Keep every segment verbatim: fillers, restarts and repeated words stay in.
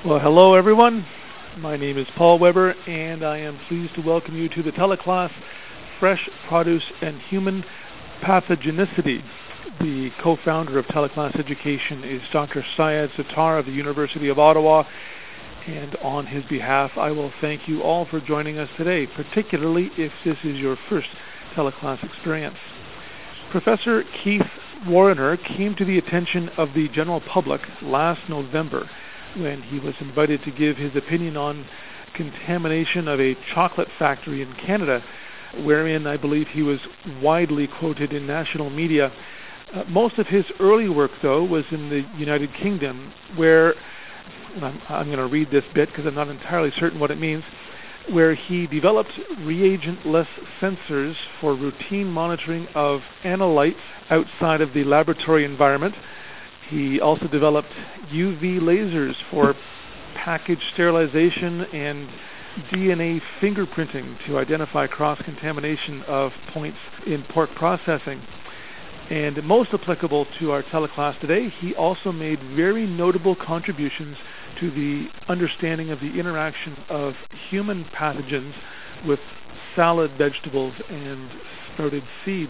Well, hello everyone. My name is Paul Weber, and I am pleased to welcome you to the teleclass Fresh Produce and Human Pathogenicity. The co-founder of Teleclass Education is Doctor Syed Sattar of the University of Ottawa, and on his behalf I will thank you all for joining us today, particularly if this is your first teleclass experience. Professor Keith Warriner came to the attention of the general public last November when he was invited to give his opinion on contamination of a chocolate factory in Canada, wherein I believe he was widely quoted in national media. Uh, most of his early work, though, was in the United Kingdom, where, and I'm, I'm going to read this bit because I'm not entirely certain what it means, where he developed reagent-less sensors for routine monitoring of analytes outside of the laboratory environment. He also developed U V lasers for package sterilization and D N A fingerprinting to identify cross-contamination of points in pork processing. And most applicable to our teleclass today, he also made very notable contributions to the understanding of the interaction of human pathogens with salad vegetables and sprouted seeds.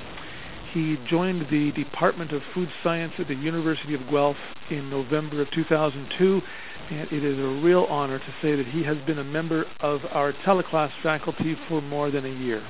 He joined the Department of Food Science at the University of Guelph in November of two thousand two, and it is a real honor to say that he has been a member of our teleclass faculty for more than a year.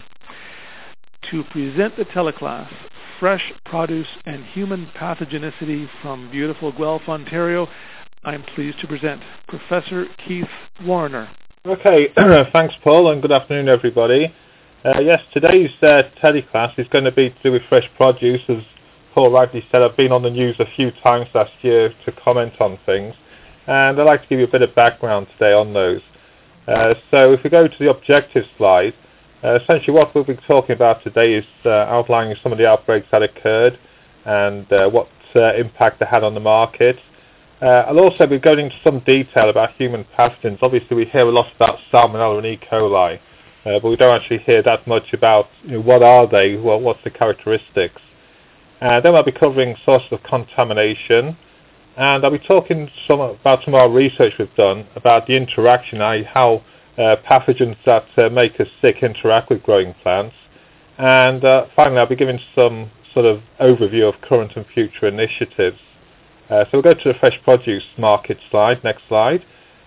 To present the teleclass, Fresh Produce and Human Pathogenicity from beautiful Guelph, Ontario, I am pleased to present Professor Keith Warriner. Okay, thanks Paul, and good afternoon everybody. Uh, yes, today's uh, teleclass is going to be to do with fresh produce. As Paul rightly said, I've been on the news a few times last year to comment on things, and I'd like to give you a bit of background today on those. Uh, so if we go to the objective slide, uh, essentially what we'll be talking about today is uh, outlining some of the outbreaks that occurred and uh, what uh, impact they had on the market. Uh, I'll also be going into some detail about human pathogens. Obviously we hear a lot about Salmonella and E. coli. Uh, but we don't actually hear that much about, you know, what are they, what, what's the characteristics. Uh, then I'll be covering sources of contamination, and I'll be talking some about some of our research we've done about the interaction, that is how uh, pathogens that uh, make us sick interact with growing plants. And uh, finally I'll be giving some sort of overview of current and future initiatives. Uh, so we'll go to the fresh produce market slide, next slide.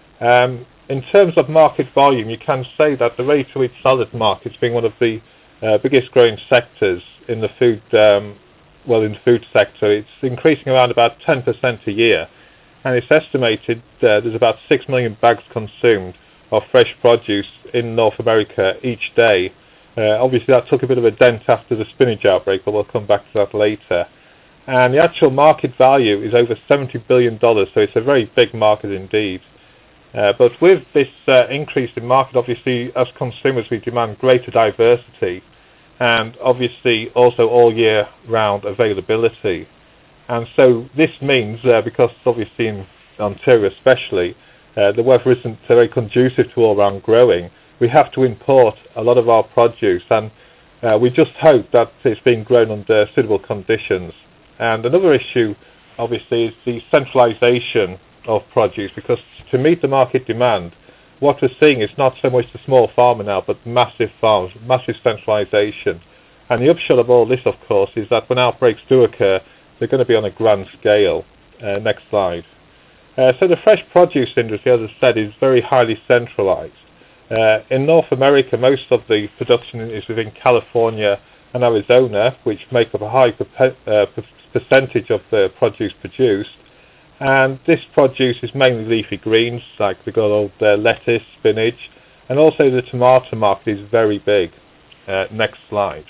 Um, In terms of market volume, you can say that the ready-to-eat salad market, being one of the uh, biggest growing sectors in the food, um, well, in the food sector, it's increasing around about ten percent a year, and it's estimated uh, there's about six million bags consumed of fresh produce in North America each day. Uh, obviously, that took a bit of a dent after the spinach outbreak, but we'll come back to that later. And the actual market value is over seventy billion dollars, so it's a very big market indeed. Uh, but with this uh, increase in market, obviously, as consumers, we demand greater diversity and obviously also all year round availability. And so this means, uh, because obviously in Ontario especially, uh, the weather isn't very conducive to all round growing, we have to import a lot of our produce, and uh, we just hope that it's being grown under suitable conditions. And another issue, obviously, is the centralisation of produce, because to meet the market demand, what we're seeing is not so much the small farmer now, but massive farms, massive centralisation. And the upshot of all this, of course, is that when outbreaks do occur, they're going to be on a grand scale. Uh, next slide. Uh, so the fresh produce industry, as I said, is very highly centralised. Uh, in North America, most of the production is within California and Arizona, which make up a high per- uh, percentage of the produce produced. And this produce is mainly leafy greens, like the good old uh, lettuce, spinach, and also the tomato market is very big. Uh, next slide.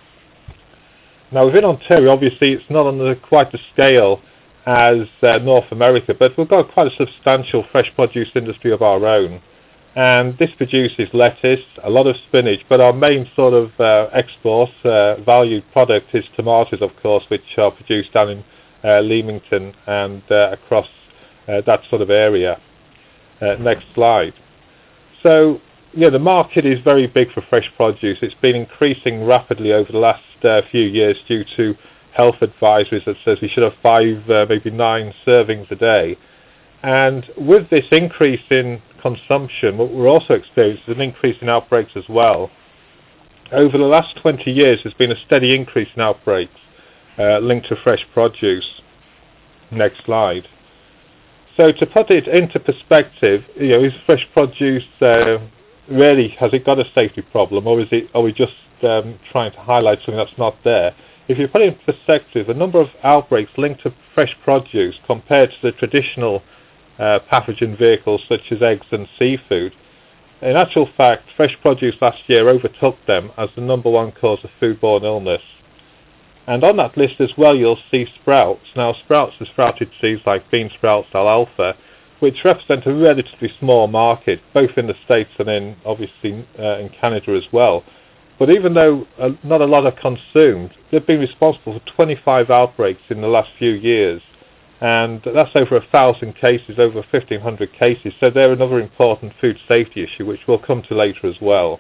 Now within Ontario, obviously it's not on the, quite the scale as uh, North America, but we've got quite a substantial fresh produce industry of our own. And this produces lettuce, a lot of spinach, but our main sort of uh, export uh, valued product is tomatoes, of course, which are produced down in Uh, Leamington and uh, across uh, that sort of area. Uh, next slide. So, yeah, the market is very big for fresh produce. It's been increasing rapidly over the last uh, few years due to health advisories that says we should have five, uh, maybe nine servings a day. And with this increase in consumption, what we're also experiencing is an increase in outbreaks as well. Over the last twenty years, there's been a steady increase in outbreaks uh, linked to fresh produce. Next slide. So to put it into perspective, you know, is fresh produce uh, really, has it got a safety problem, or is it, are we just um, trying to highlight something that's not there? If you put it in perspective, the number of outbreaks linked to fresh produce compared to the traditional uh, pathogen vehicles such as eggs and seafood, in actual fact, fresh produce last year overtook them as the number one cause of foodborne illness. And on that list as well, you'll see sprouts. Now, sprouts are sprouted seeds like bean sprouts, alfalfa, which represent a relatively small market, both in the States and in, obviously, uh, in Canada as well. But even though uh, not a lot are consumed, they've been responsible for twenty-five outbreaks in the last few years. And that's over a thousand cases, over fifteen hundred cases. So they're another important food safety issue, which we'll come to later as well.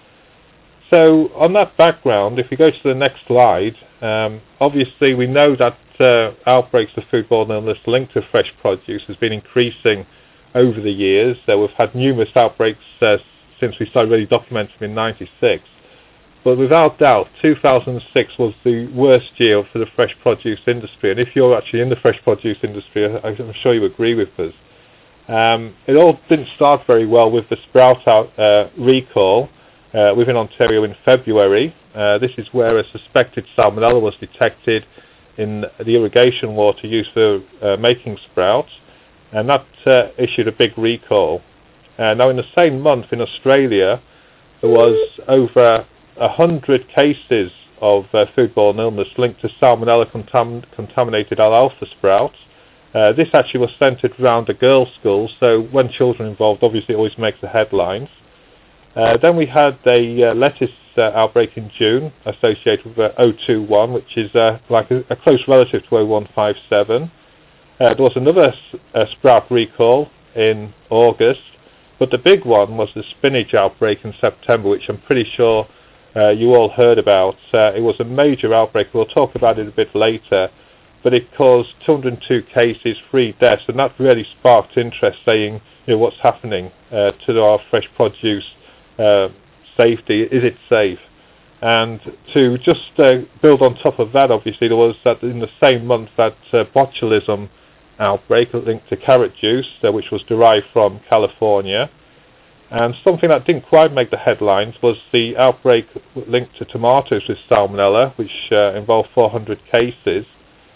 So on that background, if we go to the next slide, um, obviously we know that uh, outbreaks of foodborne illness linked to fresh produce has been increasing over the years. So we've had numerous outbreaks uh, since we started really documenting them in ninety-six. But without doubt, two thousand six was the worst year for the fresh produce industry. And if you're actually in the fresh produce industry, I'm sure you agree with us. Um, it all didn't start very well with the sprout out, uh, recall uh, within Ontario in February. Uh, this is where a suspected salmonella was detected in the irrigation water used for uh, making sprouts, and that uh, issued a big recall. Uh, now, in the same month in Australia, there was over one hundred cases of uh, foodborne illness linked to salmonella contam contaminated alfalfa sprouts. Uh, this actually was centred around a girls' school, so when children involved, obviously it always makes the headlines. Uh, then we had a uh, lettuce uh, outbreak in June associated with uh, O two one, which is uh, like a, a close relative to O one five seven. Uh, there was another uh, sprout recall in August, but the big one was the spinach outbreak in September, which I'm pretty sure uh, you all heard about. Uh, it was a major outbreak. We'll talk about it a bit later, but it caused two hundred two cases, three deaths, and that really sparked interest, saying, you know, what's happening uh, to our fresh produce uh, safety? Is it safe? And to just uh, build on top of that, obviously, there was that in the same month that uh, botulism outbreak linked to carrot juice, uh, which was derived from California. And something that didn't quite make the headlines was the outbreak linked to tomatoes with salmonella, which uh, involved four hundred cases.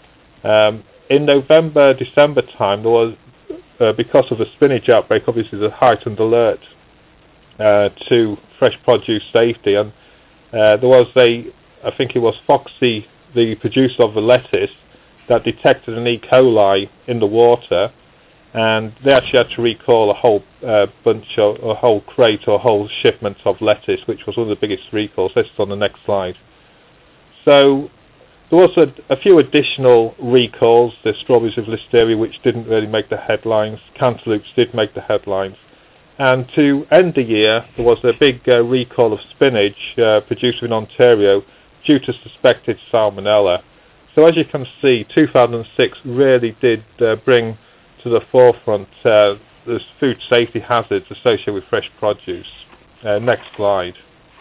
Um, in November, December time, there was, uh, because of the spinach outbreak, obviously the heightened alert uh, to fresh produce safety, and uh, there was a, I think it was Foxy, the producer of the lettuce, that detected an E. coli in the water, and they actually had to recall a whole uh, bunch of, a whole crate or whole shipment of lettuce, which was one of the biggest recalls. This is on the next slide. So there was a, a few additional recalls. The strawberries with listeria, which didn't really make the headlines. Cantaloupes did make the headlines. And to end the year, there was a big uh, recall of spinach uh, produced in Ontario due to suspected salmonella. So as you can see, two thousand six really did uh, bring to the forefront uh, the food safety hazards associated with fresh produce. Uh, next slide.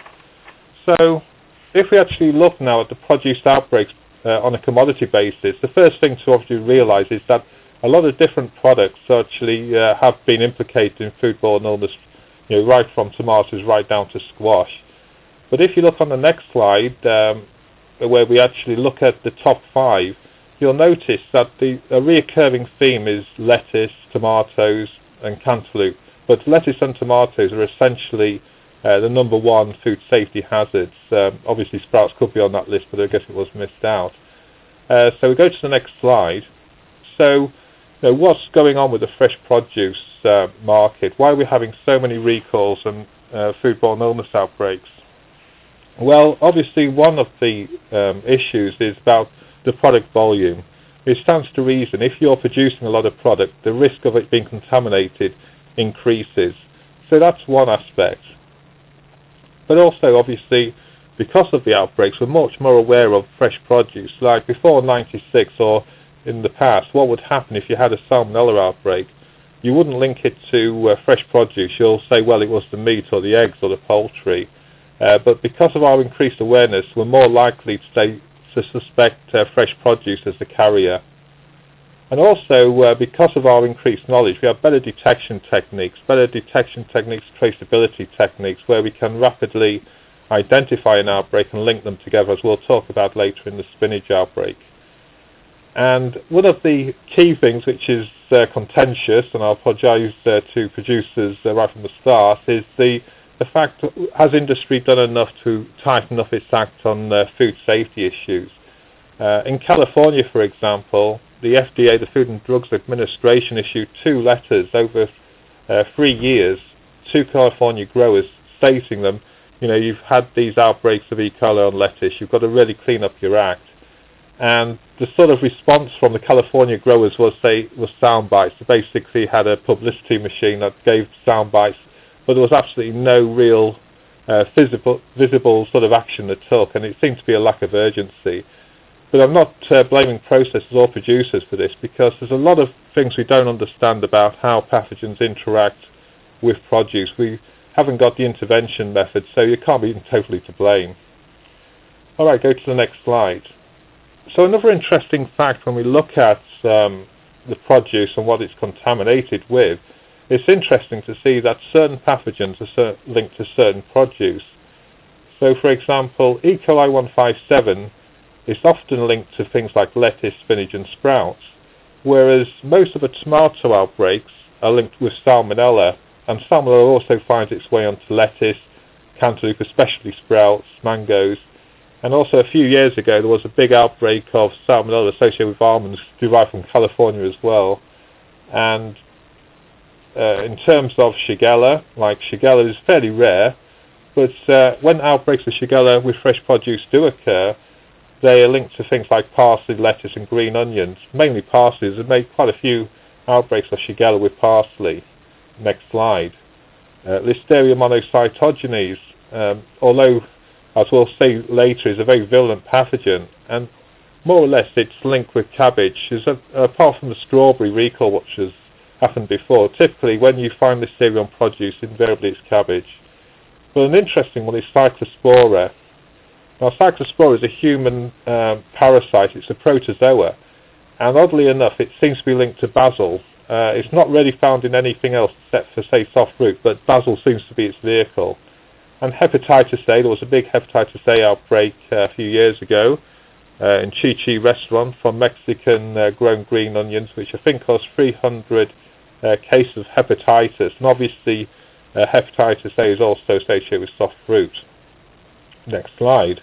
So if we actually look now at the produce outbreaks uh, on a commodity basis, the first thing to obviously realise is that a lot of different products actually uh, have been implicated in foodborne illness, you know, right from tomatoes right down to squash. But if you look on the next slide, um, where we actually look at the top five, you'll notice that the a reoccurring theme is lettuce, tomatoes, and cantaloupe. But lettuce and tomatoes are essentially uh, the number one food safety hazards. Um, obviously, sprouts could be on that list, but I guess it was missed out. Uh, so we go to the next slide. So, you know, what's going on with the fresh produce uh, market? Why are we having so many recalls and uh, foodborne illness outbreaks? Well, obviously, one of the um, issues is about the product volume. It stands to reason if you're producing a lot of product, the risk of it being contaminated increases. So that's one aspect. But also, obviously, because of the outbreaks, we're much more aware of fresh produce. Like before ninety-six or in the past, what would happen if you had a salmonella outbreak? you wouldn't link it to uh, fresh produce. You'll say, well, it was the meat or the eggs or the poultry. Uh, but because of our increased awareness, we're more likely to, say, to suspect uh, fresh produce as the carrier. And also, uh, because of our increased knowledge, we have better detection techniques, better detection techniques, traceability techniques, where we can rapidly identify an outbreak and link them together, as we'll talk about later in the spinach outbreak. And one of the key things, which is uh, contentious, and I'll apologise uh, to producers uh, right from the start, is the, the fact, has industry done enough to tighten up its act on uh, food safety issues? Uh, in California, for example, the F D A, the Food and Drugs Administration, issued two letters over uh, three years to California growers stating them, you know, you've had these outbreaks of E. coli on lettuce, you've got to really clean up your act. And the sort of response from the California growers was they was sound bites. They basically had a publicity machine that gave sound bites, but there was absolutely no real uh, visible, visible sort of action they took, and it seemed to be a lack of urgency. But I'm not uh, blaming processors or producers for this, because there's a lot of things we don't understand about how pathogens interact with produce. We haven't got the intervention method, so you can't be totally to blame. Alright, go to the next slide. So another interesting fact when we look at um, the produce and what it's contaminated with, it's interesting to see that certain pathogens are linked to certain produce. So for example, E. coli one fifty-seven is often linked to things like lettuce, spinach and sprouts, whereas most of the tomato outbreaks are linked with salmonella, and salmonella also finds its way onto lettuce, cantaloupe, especially sprouts, mangoes, and also a few years ago there was a big outbreak of salmonella associated with almonds derived from California as well. And uh, in terms of Shigella, like Shigella is fairly rare, but uh, when outbreaks of Shigella with fresh produce do occur, they are linked to things like parsley, lettuce and green onions, mainly parsley. There's made quite a few outbreaks of Shigella with parsley. Next slide. Uh, Listeria monocytogenes, um, although, as we'll see later, is a very virulent pathogen, and more or less it's linked with cabbage. Is a, apart from the strawberry recall, which has happened before, typically when you find Listeria on produce, invariably it's cabbage. But an interesting one is Cyclospora. Now, Cyclospora is a human um, parasite. It's a protozoa, and oddly enough, it seems to be linked to basil. Uh, it's not really found in anything else except for, say, soft fruit, but basil seems to be its vehicle. And hepatitis A, there was a big hepatitis A outbreak uh, a few years ago uh, in Chi Chi restaurant from Mexican-grown uh, green onions, which I think caused three hundred uh, cases of hepatitis. And obviously, uh, hepatitis A is also associated with soft fruit. Next slide.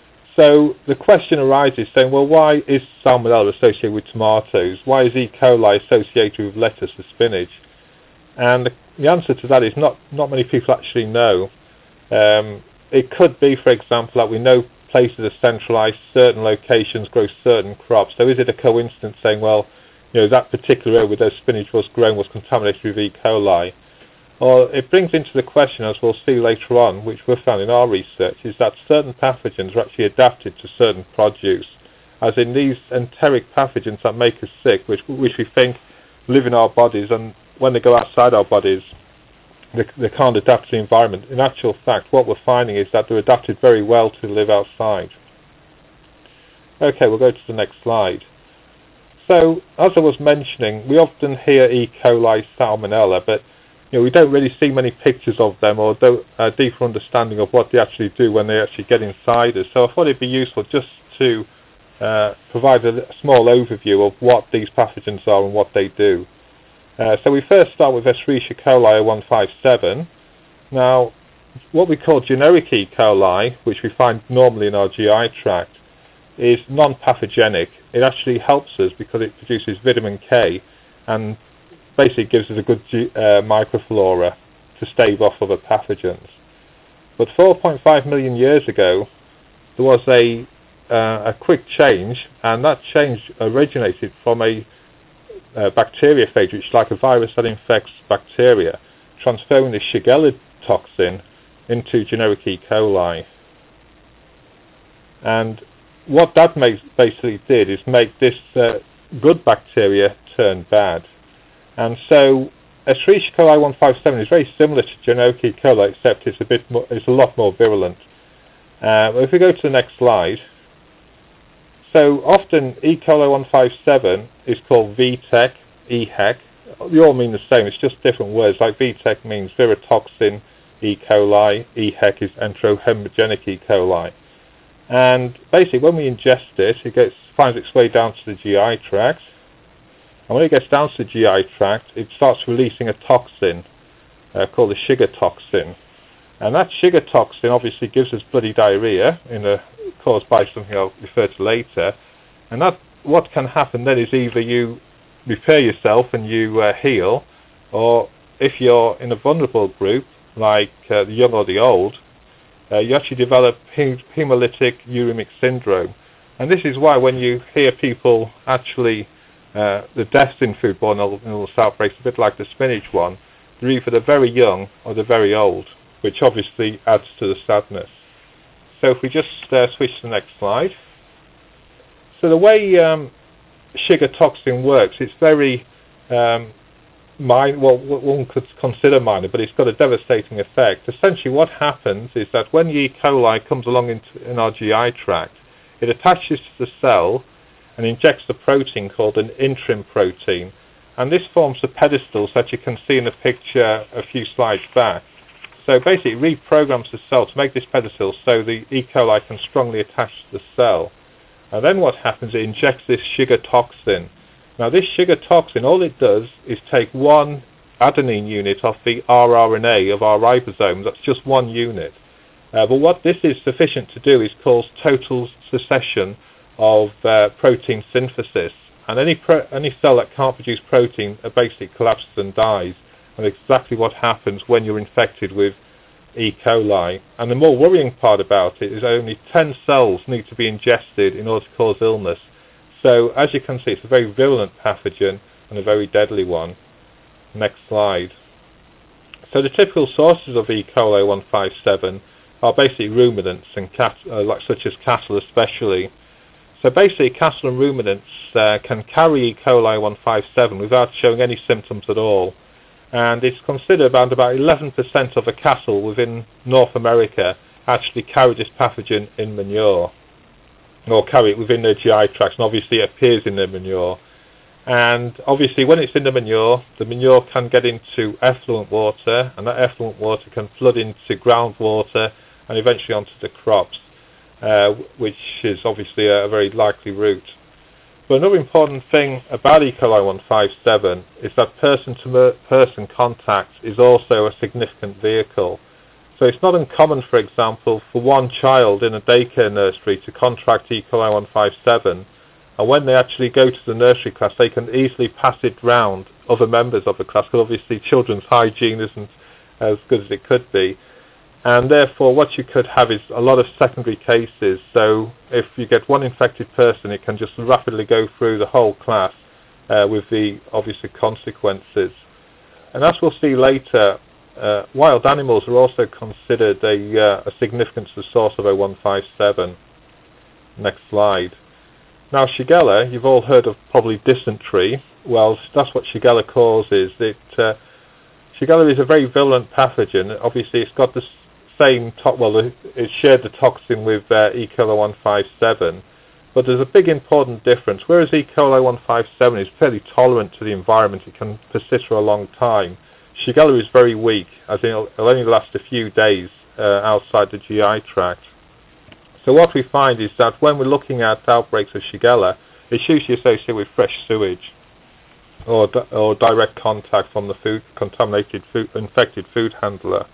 So the question arises saying, well, why is salmonella associated with tomatoes? Why is E. coli associated with lettuce or spinach? And the, the answer to that is not, not many people actually know. Um, it could be, for example, that we know places are centralised, certain locations grow certain crops. So is it a coincidence saying, well, you know, that particular area where those spinach was grown was contaminated with E. coli? Or it brings into the question, as we'll see later on, which we've found in our research, is that certain pathogens are actually adapted to certain produce, as in these enteric pathogens that make us sick, which, which we think live in our bodies, and when they go outside our bodies, they, they can't adapt to the environment. In actual fact, what we're finding is that they're adapted very well to live outside. Okay, we'll go to the next slide. So, as I was mentioning, we often hear E. coli, salmonella, but you know, we don't really see many pictures of them or do, a deeper understanding of what they actually do when they actually get inside us. So I thought it'd be useful just to uh, provide a small overview of what these pathogens are and what they do. Uh, so we first start with Escherichia coli one fifty-seven. Now, what we call generic E. coli, which we find normally in our G I tract, is non-pathogenic. It actually helps us because it produces vitamin K and basically gives us a good uh, microflora to stave off other pathogens. But four point five million years ago, there was a, uh, a quick change, and that change originated from a, a bacteriophage, which is like a virus that infects bacteria, transferring the Shigella toxin into generic E. coli. And what that basically did is make this uh, good bacteria turn bad. And so Escherichia coli one five seven is very similar to generic E. coli, except it's a bit more, it's a lot more virulent. Uh, if we go to the next slide, so often E. coli one five seven is called V TEC, E HEC. They all mean the same, it's just different words. Like V TEC means virotoxin E. coli, E HEC is enterohemogenic E. coli. And basically when we ingest it, it gets, finds its way down to the G I tract. And when it gets down to the G I tract, it starts releasing a toxin uh, called the sugar toxin. And that sugar toxin obviously gives us bloody diarrhea, in a, caused by something I'll refer to later. And that, what can happen then is either you repair yourself and you uh, heal, or if you're in a vulnerable group, like uh, the young or the old, uh, you actually develop hem hemolytic uremic syndrome. And this is why when you hear people actually, uh, the deaths in foodborne illness outbreaks, a bit like the spinach one, they're either the very young or the very old, which obviously adds to the sadness. So if we just uh, switch to the next slide. So the way um, sugar toxin works, it's very um, minor, well, one could consider minor, but it's got a devastating effect. Essentially what happens is that when E. coli comes along into, in our G I tract, it attaches to the cell and injects the protein called an intrin protein. And this forms the pedestals that you can see in the picture a few slides back. So basically it reprograms the cell to make this pedestal so the E. coli can strongly attach to the cell. And then what happens, it injects this sugar toxin. Now this sugar toxin, all it does is take one adenine unit off the rRNA of our ribosome. That's just one unit. Uh, but what this is sufficient to do is cause total cessation of uh, protein synthesis. And any, pro any cell that can't produce protein uh, basically collapses and dies. And exactly what happens when you're infected with E. coli. And the more worrying part about it is only ten cells need to be ingested in order to cause illness. So as you can see, it's a very virulent pathogen and a very deadly one. Next slide. So the typical sources of E. coli one five seven are basically ruminants, and cat, uh, like, such as cattle especially. So basically cattle and ruminants uh, can carry E. coli one five seven without showing any symptoms at all. And it's considered around about eleven percent of the cattle within North America actually carry this pathogen in manure, or carry it within their G I tracts, and obviously it appears in their manure. And obviously when it's in the manure, the manure can get into effluent water, and that effluent water can flood into groundwater and eventually onto the crops, uh, which is obviously a, a very likely route. But another important thing about E. coli one five seven is that person-to-person contact is also a significant vehicle. So it's not uncommon, for example, for one child in a daycare nursery to contract E. coli one five seven, and when they actually go to the nursery class, they can easily pass it round other members of the class, because obviously children's hygiene isn't as good as it could be. And therefore what you could have is a lot of secondary cases. So if you get one infected person, it can just rapidly go through the whole class uh, with the obviously consequences. And as we'll see later, uh, wild animals are also considered a, uh, a significant source of O one five seven. Next slide. Now Shigella, you've all heard of probably dysentery. Well, that's what Shigella causes. It, uh, Shigella is a very virulent pathogen. Obviously it's got this same, to well, it shared the toxin with uh, E. coli one five seven, but there's a big important difference. Whereas E. coli one five seven is fairly tolerant to the environment, it can persist for a long time. Shigella is very weak, as in it'll, it'll only last a few days uh, outside the G I tract. So what we find is that when we're looking at outbreaks of Shigella, it's usually associated with fresh sewage or, di or direct contact from the food, contaminated food, infected food handler.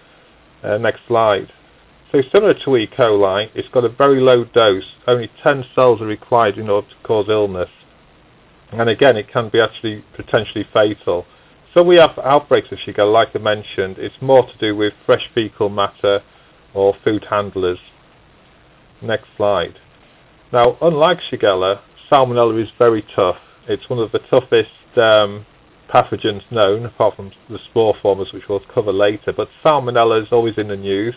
Uh, next slide. So similar to E. coli, it's got a very low dose. Only ten cells are required in order to cause illness. And again, it can be actually potentially fatal. So we have outbreaks of Shigella, like I mentioned. It's more to do with fresh fecal matter or food handlers. Next slide. Now, unlike Shigella, Salmonella is very tough. It's one of the toughest um, pathogens known, apart from the spore formers, which we'll cover later. But Salmonella is always in the news.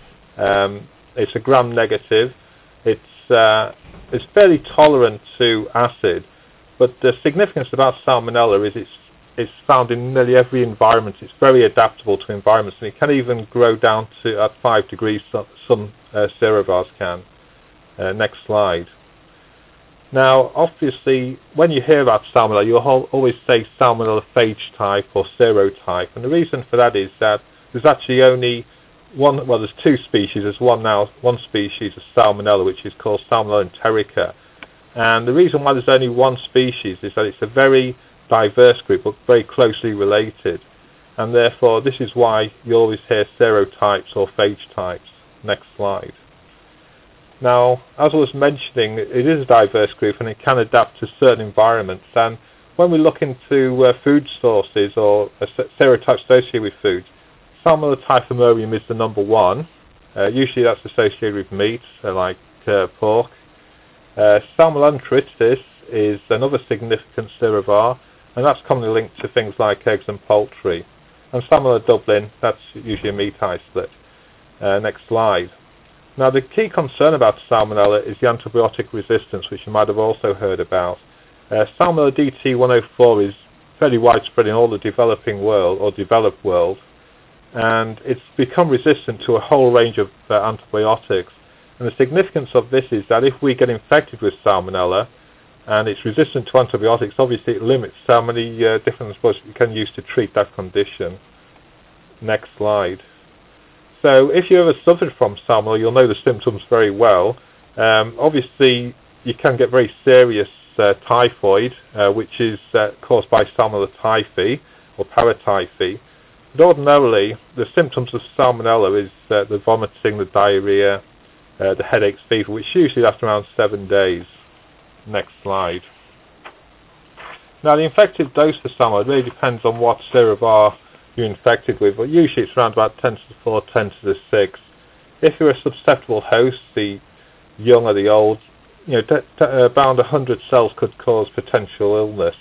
Um, it's a gram negative. It's uh, it's fairly tolerant to acid, but the significance about Salmonella is it's it's found in nearly every environment. It's very adaptable to environments, and it can even grow down to at five degrees. Some, some uh, cerovars can. Uh, next slide. Now, obviously, when you hear about Salmonella, you'll always say Salmonella phage type or serotype, and the reason for that is that there's actually only one. Well, there's two species. There's one now, one species of Salmonella, which is called Salmonella enterica, and the reason why there's only one species is that it's a very diverse group, but very closely related, and therefore this is why you always hear serotypes or phage types. Next slide. Now, as I was mentioning, it is a diverse group and it can adapt to certain environments, and when we look into uh, food sources or uh, serotypes associated with food, Salmonella typhimurium is the number one. Uh, usually that's associated with meat, uh, like uh, pork. Uh, Salmonella enteritis is another significant serovar, and that's commonly linked to things like eggs and poultry. And Salmonella dublin, that's usually a meat isolate. Uh, next slide. Now, the key concern about Salmonella is the antibiotic resistance, which you might have also heard about. Uh, Salmonella D T one oh four is fairly widespread in all the developing world, or developed world, and it's become resistant to a whole range of uh, antibiotics. And the significance of this is that if we get infected with Salmonella, and it's resistant to antibiotics, obviously it limits how many uh, different antibiotics you can use to treat that condition. Next slide. So if you ever suffered from Salmonella, you'll know the symptoms very well. Um, obviously, you can get very serious uh, typhoid, uh, which is uh, caused by Salmonella typhi or paratyphi. But ordinarily, the symptoms of Salmonella is uh, the vomiting, the diarrhea, uh, the headaches, fever, which usually lasts around seven days. Next slide. Now, the infective dose for Salmonella really depends on what serovar you're infected with, but usually it's around about ten to the four, ten to the six. If you're a susceptible host, the young or the old, you know, t t around one hundred cells could cause potential illness.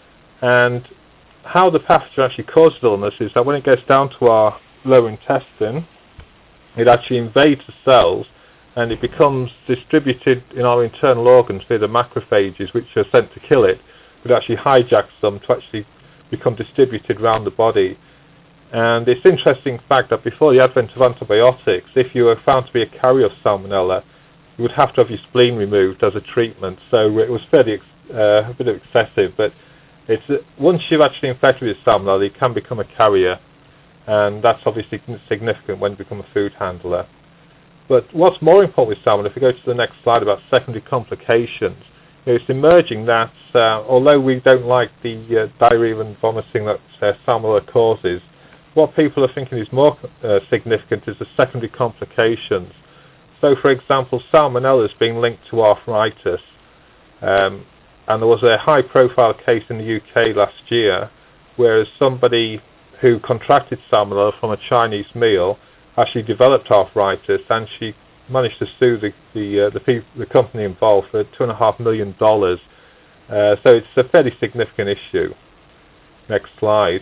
And how the pathogen actually causes illness is that when it gets down to our lower intestine, it actually invades the cells and it becomes distributed in our internal organs via the macrophages, which are sent to kill it, but actually hijacks them to actually become distributed around the body. And it's an interesting fact that before the advent of antibiotics, if you were found to be a carrier of Salmonella, you would have to have your spleen removed as a treatment. So it was fairly ex uh, a bit excessive, but it's uh, once you've actually infected with Salmonella, you can become a carrier, and that's obviously significant when you become a food handler. But what's more important with Salmonella, if we go to the next slide about secondary complications, you know, it's emerging that uh, although we don't like the uh, diarrhea and vomiting that uh, Salmonella causes, what people are thinking is more uh, significant is the secondary complications. So, for example, Salmonella is being linked to arthritis, um, and there was a high-profile case in the U K last year, whereas somebody who contracted Salmonella from a Chinese meal actually developed arthritis, and she managed to sue the the, uh, the, the company involved for two and a half million dollars. Uh, so it's a fairly significant issue. Next slide.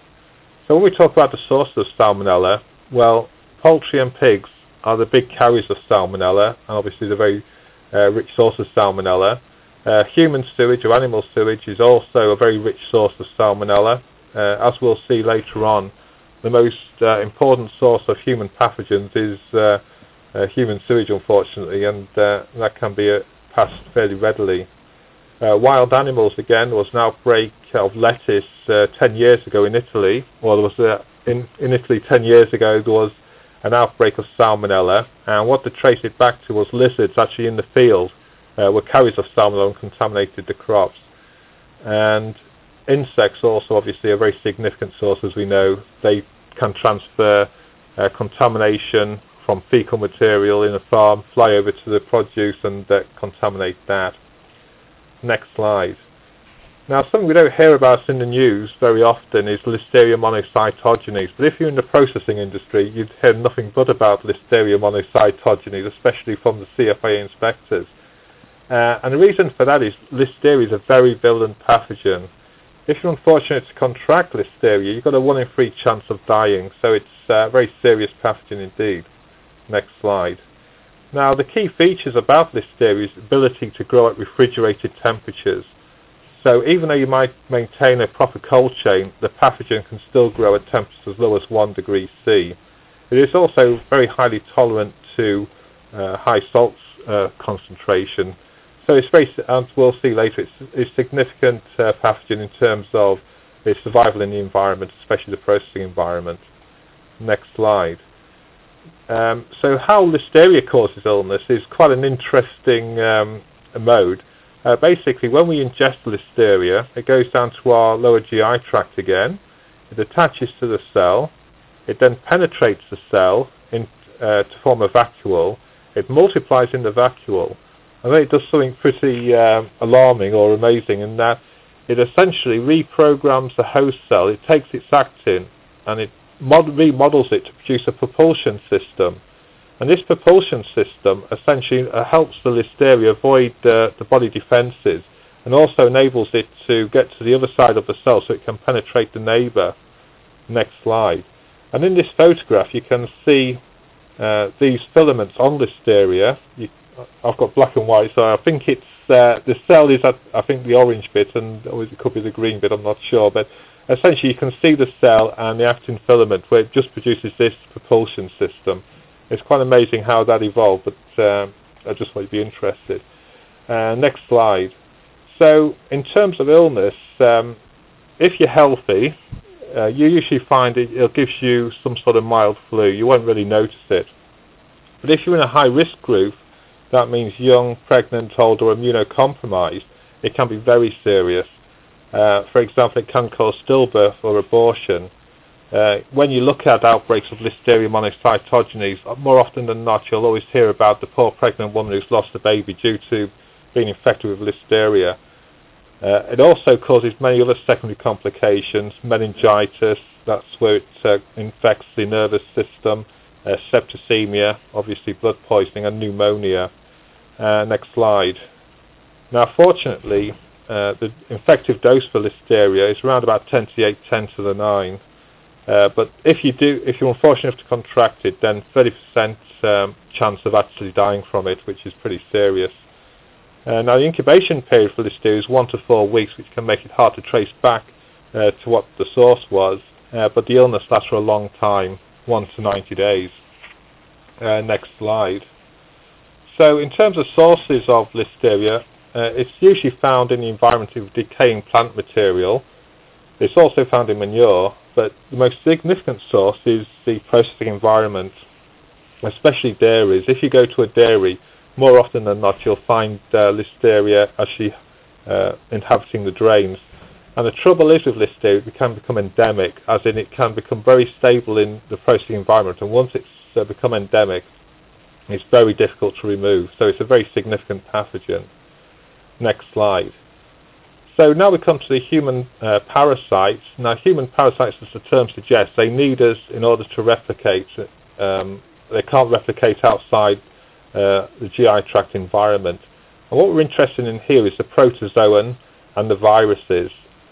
So when we talk about the source of Salmonella, well, poultry and pigs are the big carriers of Salmonella, and obviously the very uh, rich source of Salmonella. Uh, human sewage or animal sewage is also a very rich source of Salmonella. Uh, as we'll see later on, the most uh, important source of human pathogens is uh, uh, human sewage, unfortunately, and uh, that can be uh, passed fairly readily. Uh, wild animals, again, there was an outbreak of lettuce uh, ten years ago in Italy, or there was uh, in, in Italy ten years ago there was an outbreak of Salmonella, and what they traced it back to was lizards actually in the field uh, were carriers of Salmonella and contaminated the crops. And insects also obviously are very significant source, as we know. They can transfer uh, contamination from fecal material in a farm, fly over to the produce and uh, contaminate that. Next slide. Now, something we don't hear about in the news very often is Listeria monocytogenes, but if you're in the processing industry, you'd hear nothing but about Listeria monocytogenes, especially from the C F A inspectors. Uh, and the reason for that is Listeria is a very virulent pathogen. If you're unfortunate to contract Listeria, you've got a one in three chance of dying, so it's a very serious pathogen indeed. Next slide. Now, the key features about Listeria is ability to grow at refrigerated temperatures. So even though you might maintain a proper cold chain, the pathogen can still grow at temperatures as low as one degree C. It is also very highly tolerant to uh, high salt uh, concentration. So it's very, as we'll see later, it's, it's a significant uh, pathogen in terms of its survival in the environment, especially the processing environment. Next slide. Um, so how Listeria causes illness is quite an interesting um, mode. Uh, basically, when we ingest Listeria, it goes down to our lower G I tract again. It attaches to the cell. It then penetrates the cell in, uh, to form a vacuole. It multiplies in the vacuole. And then it does something pretty uh, alarming or amazing in that it essentially reprograms the host cell. It takes its actin and it mod remodels it to produce a propulsion system. And this propulsion system essentially uh, helps the Listeria avoid uh, the body defences and also enables it to get to the other side of the cell so it can penetrate the neighbour. Next slide. And in this photograph you can see uh, these filaments on Listeria. You, I've got black and white, so I think it's uh, the cell is at I think the orange bit, and or it could be the green bit, I'm not sure, but essentially you can see the cell and the actin filament where it just produces this propulsion system. It's quite amazing how that evolved, but uh, I just want you to be interested. Uh, next slide. So in terms of illness, um, if you're healthy, uh, you usually find it, it gives you some sort of mild flu. You won't really notice it. But if you're in a high-risk group, that means young, pregnant, old, or immunocompromised, it can be very serious. Uh, for example, it can cause stillbirth or abortion. Uh, when you look at outbreaks of Listeria monocytogenes, more often than not, you'll always hear about the poor pregnant woman who's lost a baby due to being infected with Listeria. Uh, it also causes many other secondary complications, meningitis, that's where it uh, infects the nervous system, uh, septicemia, obviously blood poisoning, and pneumonia. Uh, next slide. Now, fortunately, uh, the infective dose for Listeria is around about ten to the eight, ten to the nine. Uh, but if you do, if you're unfortunate enough to contract it, then thirty percent um, chance of actually dying from it, which is pretty serious. Uh, now, the incubation period for Listeria is one to four weeks, which can make it hard to trace back uh, to what the source was. Uh, but the illness lasts for a long time, one to ninety days. Uh, next slide. So, in terms of sources of Listeria, uh, it's usually found in the environment of decaying plant material. It's also found in manure, but the most significant source is the processing environment, especially dairies. If you go to a dairy, more often than not, you'll find uh, Listeria actually uh, inhabiting the drains. And the trouble is with Listeria, it can become endemic, as in it can become very stable in the processing environment, and once it's uh, become endemic, it's very difficult to remove. So it's a very significant pathogen. Next slide. So now we come to the human uh, parasites. Now, human parasites, as the term suggests, they need us in order to replicate. Um, they can't replicate outside uh, the G I tract environment. And what we're interested in here is the protozoan and the viruses.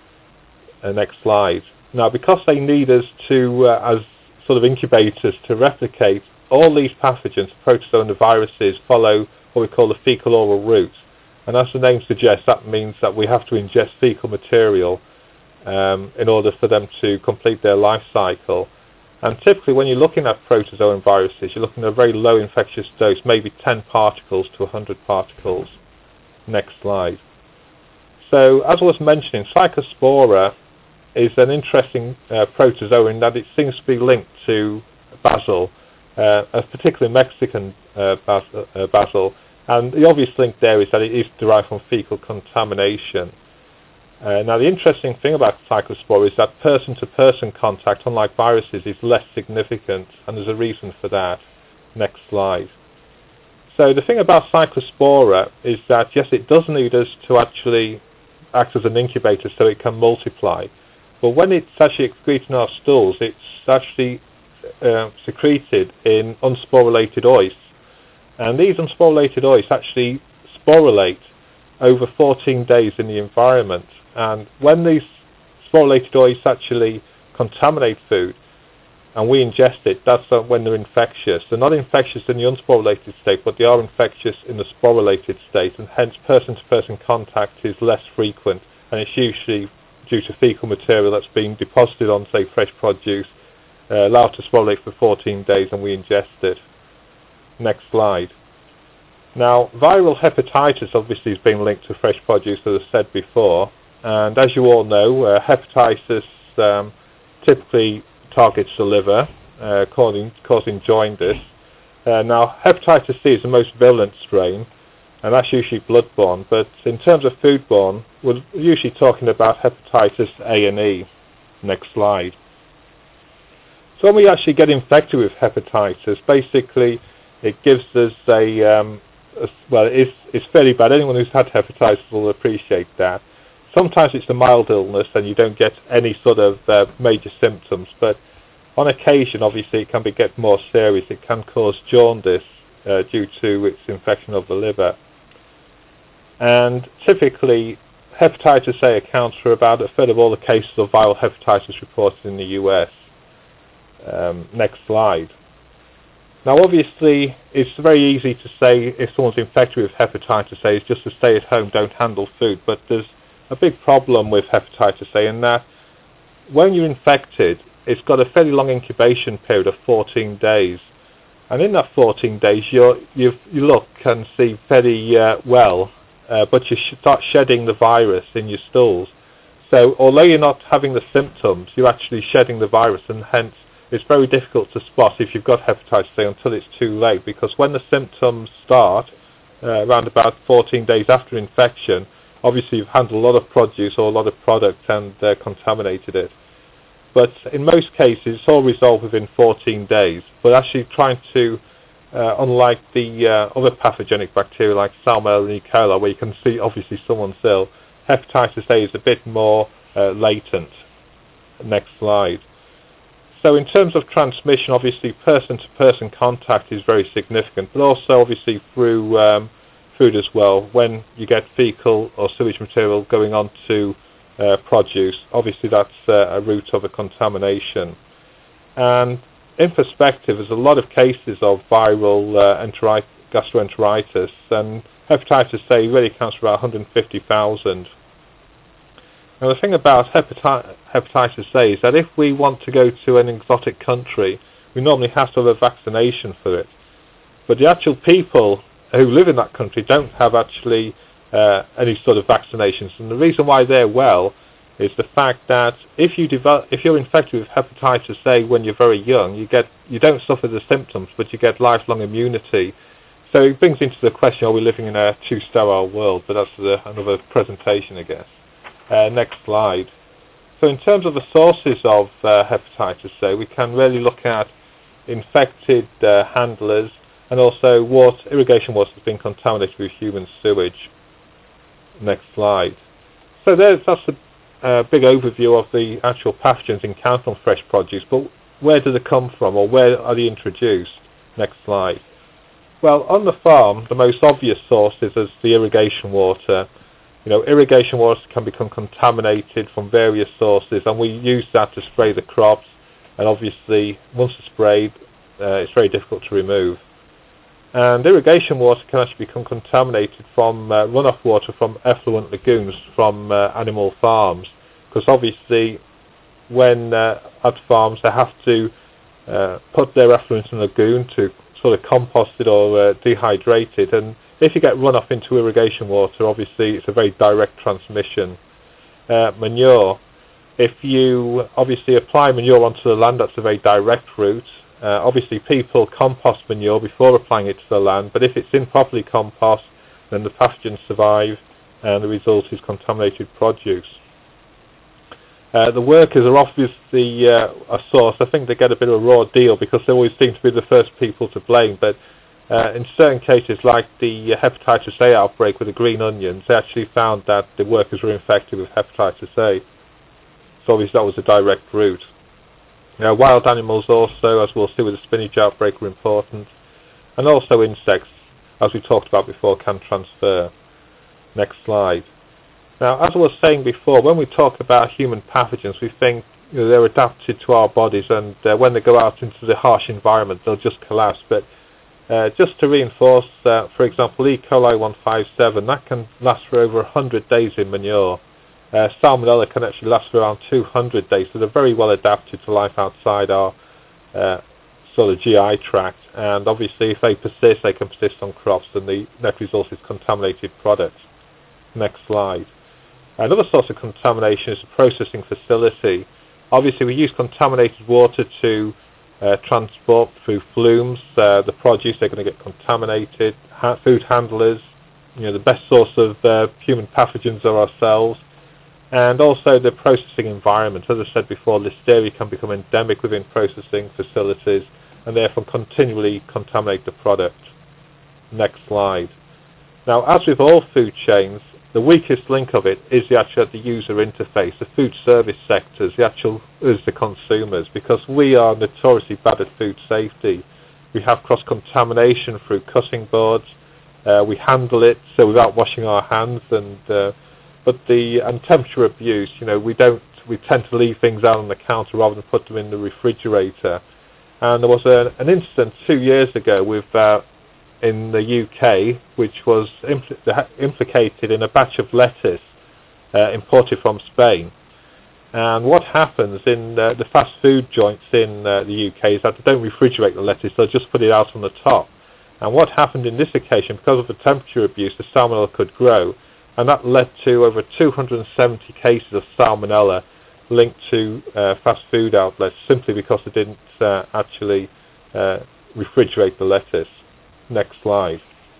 Uh, next slide. Now, because they need us to, uh, as sort of incubators to replicate, all these pathogens, the protozoa and the viruses, follow what we call the fecal-oral route. And as the name suggests, that means that we have to ingest fecal material um, in order for them to complete their life cycle. And typically when you're looking at protozoa and viruses, you're looking at a very low infectious dose, maybe ten particles to one hundred particles. Next slide. So as I was mentioning, Psychospora is an interesting uh, protozoa in that it seems to be linked to basil, uh, a particularly Mexican uh, bas uh, basil. And the obvious link there is that it is derived from fecal contamination. Uh, now, the interesting thing about Psychospora is that person-to-person contact, unlike viruses, is less significant, and there's a reason for that. Next slide. So the thing about Psychospora is that, yes, it does need us to actually act as an incubator so it can multiply. But when it's actually excreted in our stools, it's actually uh, secreted in unsporulated oys. And these unsporulated oys actually sporulate over fourteen days in the environment. And when these sporulated oys actually contaminate food and we ingest it, that's when they're infectious. They're not infectious in the unsporulated state, but they are infectious in the sporulated state, and hence person-to-person contact is less frequent and it's usually due to fecal material that's been deposited on, say, fresh produce, uh, allowed to swallow it for fourteen days, and we ingest it. Next slide. Now, viral hepatitis obviously has been linked to fresh produce, as I said before, and as you all know, uh, hepatitis um, typically targets the liver, uh, causing, causing jaundice. Uh, now, hepatitis C is the most virulent strain, and that's usually bloodborne, but in terms of foodborne, we're usually talking about hepatitis A and E. Next slide. So when we actually get infected with hepatitis, basically it gives us a, um, a well, it's, it's fairly bad. Anyone who's had hepatitis will appreciate that. Sometimes it's a mild illness and you don't get any sort of uh, major symptoms, but on occasion, obviously, it can be, get more serious. It can cause jaundice uh, due to its infection of the liver. And typically, hepatitis A accounts for about a third of all the cases of viral hepatitis reported in the U S. Um, next slide. Now, obviously, it's very easy to say if someone's infected with hepatitis A, it's just to stay at home, don't handle food. But there's a big problem with hepatitis A in that when you're infected, it's got a fairly long incubation period of fourteen days. And in that fourteen days, you're, you've, you look and see very uh, well, uh, but you sh- start shedding the virus in your stools. So although you're not having the symptoms, you're actually shedding the virus, and hence it's very difficult to spot if you've got hepatitis A until it's too late, because when the symptoms start, uh, around about fourteen days after infection, obviously you've handled a lot of produce or a lot of product and uh, contaminated it. But in most cases, it's all resolved within fourteen days. But actually trying to, uh, unlike the uh, other pathogenic bacteria like Salmonella and E. coli, where you can see obviously someone's ill, hepatitis A is a bit more uh, latent. Next slide. So in terms of transmission, obviously person-to-person contact is very significant, but also obviously through um, food as well. When you get fecal or sewage material going on to uh, produce, obviously that's uh, a route of a contamination. And in perspective, there's a lot of cases of viral uh, enteri- gastroenteritis, and hepatitis A really accounts for about one hundred fifty thousand. Now the thing about hepati- hepatitis A is that if we want to go to an exotic country, we normally have to have a vaccination for it. But the actual people who live in that country don't have actually uh, any sort of vaccinations. And the reason why they're well is the fact that if you develop, if you're infected with hepatitis A when you're very young, you get you don't suffer the symptoms, but you get lifelong immunity. So it brings into the question: are we living in a too sterile world? But that's the, another presentation, I guess. Uh, next slide. So in terms of the sources of uh, hepatitis A, we can really look at infected uh, handlers and also water, irrigation water that's been contaminated with human sewage. Next slide. So there's, that's a uh, big overview of the actual pathogens encountered on fresh produce, but where do they come from, or where are they introduced? Next slide. Well, on the farm, the most obvious source is as the irrigation water. You know, irrigation water can become contaminated from various sources, and we use that to spray the crops, and obviously once it's sprayed, uh, it's very difficult to remove. And irrigation water can actually become contaminated from uh, runoff water from effluent lagoons from uh, animal farms, because obviously when uh, at farms they have to uh, put their effluent in a lagoon to sort of compost it or uh, dehydrate it, and if you get runoff into irrigation water, obviously it's a very direct transmission. Uh, manure, if you obviously apply manure onto the land, that's a very direct route. Uh, obviously people compost manure before applying it to the land, but if it's improperly compost, then the pathogens survive and the result is contaminated produce. Uh, the workers are obviously uh, a source. I think they get a bit of a raw deal because they always seem to be the first people to blame, but Uh, in certain cases, like the uh, hepatitis A outbreak with the green onions, they actually found that the workers were infected with hepatitis A. So obviously that was a direct route. Now, wild animals also, as we'll see with the spinach outbreak, were important. And also insects, as we talked about before, can transfer. Next slide. Now, as I was saying before, when we talk about human pathogens, we think you know, they're adapted to our bodies, and uh, when they go out into the harsh environment, they'll just collapse. But Uh, just to reinforce that, for example, E. coli one fifty-seven, that can last for over one hundred days in manure. uh, Salmonella can actually last for around two hundred days, so they're very well adapted to life outside our uh, sort of G I tract. And obviously, if they persist, they can persist on crops, and the net result is contaminated products. Next slide. Another source of contamination is the processing facility. Obviously, we use contaminated water to uh, transport through flumes uh, the produce. They're going to get contaminated. Ha food handlers, you know, the best source of uh, human pathogens are ourselves. And also the processing environment. As I said before, listeria can become endemic within processing facilities and therefore continually contaminate the product. Next slide. Now, as with all food chains, the weakest link of it is the actual the user interface, the food service sectors, the actual is the consumers, because we are notoriously bad at food safety. We have cross-contamination through cutting boards. Uh, we handle it so without washing our hands, and uh, but the and temperature abuse. You know, we don't. We tend to leave things out on the counter rather than put them in the refrigerator. And there was a, an incident two years ago with. Uh, in the U K, which was impl implicated in a batch of lettuce uh, imported from Spain. And what happens in uh, the fast food joints in uh, the U K is that they don't refrigerate the lettuce, they'll just put it out on the top. And what happened in this occasion, because of the temperature abuse, the salmonella could grow, and that led to over two hundred seventy cases of salmonella linked to uh, fast food outlets, simply because they didn't uh, actually uh, refrigerate the lettuce. Next slide.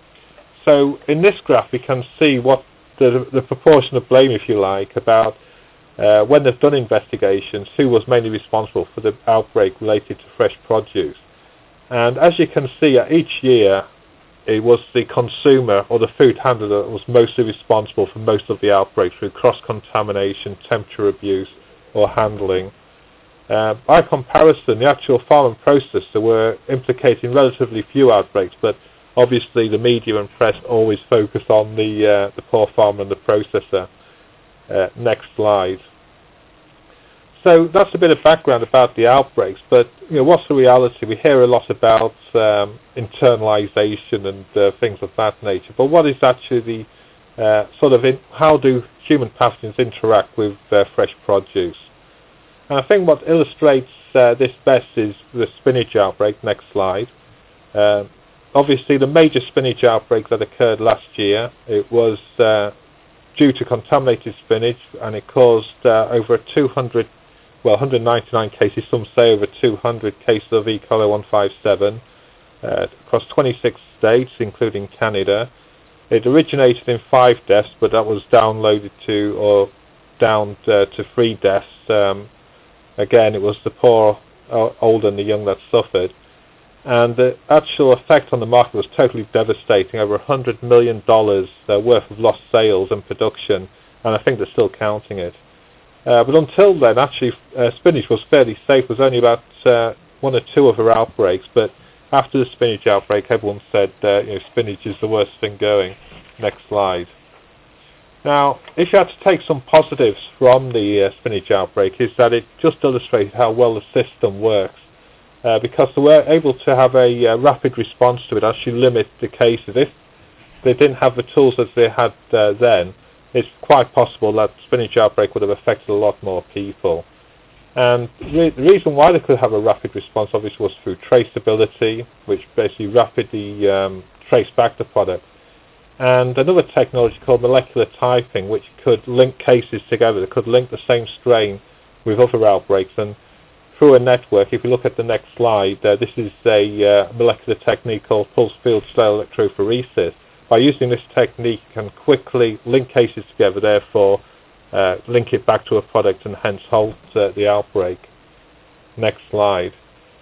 So in this graph we can see what the, the proportion of blame, if you like, about uh, when they've done investigations, who was mainly responsible for the outbreak related to fresh produce. And as you can see, uh, each year it was the consumer or the food handler that was mostly responsible for most of the outbreak through cross-contamination, temperature abuse or handling. Uh, by comparison, the actual farm and processor were implicating relatively few outbreaks, but obviously the media and press always focus on the uh, the poor farmer and the processor. Uh, next slide. So that's a bit of background about the outbreaks, but you know, what's the reality? We hear a lot about um, internalization and uh, things of that nature, but what is actually the uh, sort of in, how do human pathogens interact with uh, fresh produce? And I think what illustrates uh, this best is the spinach outbreak. Next slide. Uh, obviously, the major spinach outbreak that occurred last year, it was uh, due to contaminated spinach, and it caused uh, over two hundred, well, one hundred ninety-nine cases, some say over two hundred cases of E. coli one fifty-seven uh, across twenty-six states, including Canada. It originated in five deaths, but that was downloaded to, or down uh, to three deaths. Um, Again, it was the poor, uh, old and the young that suffered. And the actual effect on the market was totally devastating, over one hundred million dollars uh, worth of lost sales and production, and I think they're still counting it. Uh, but until then, actually, uh, spinach was fairly safe. There was only about uh, one or two other outbreaks, but after the spinach outbreak, everyone said uh, you know, spinach is the worst thing going. Next slide. Now, if you had to take some positives from the uh, spinach outbreak, is that it just illustrated how well the system works, uh, because they were able to have a uh, rapid response to it, actually limit the cases. If they didn't have the tools as they had uh, then, it's quite possible that spinach outbreak would have affected a lot more people. And re the reason why they could have a rapid response, obviously, was through traceability, which basically rapidly um, traced back the product. And another technology called molecular typing, which could link cases together, that could link the same strain with other outbreaks. And through a network, if you look at the next slide, uh, this is a uh, molecular technique called pulsed field cell electrophoresis. By using this technique, you can quickly link cases together, therefore uh, link it back to a product and hence halt uh, the outbreak. Next slide.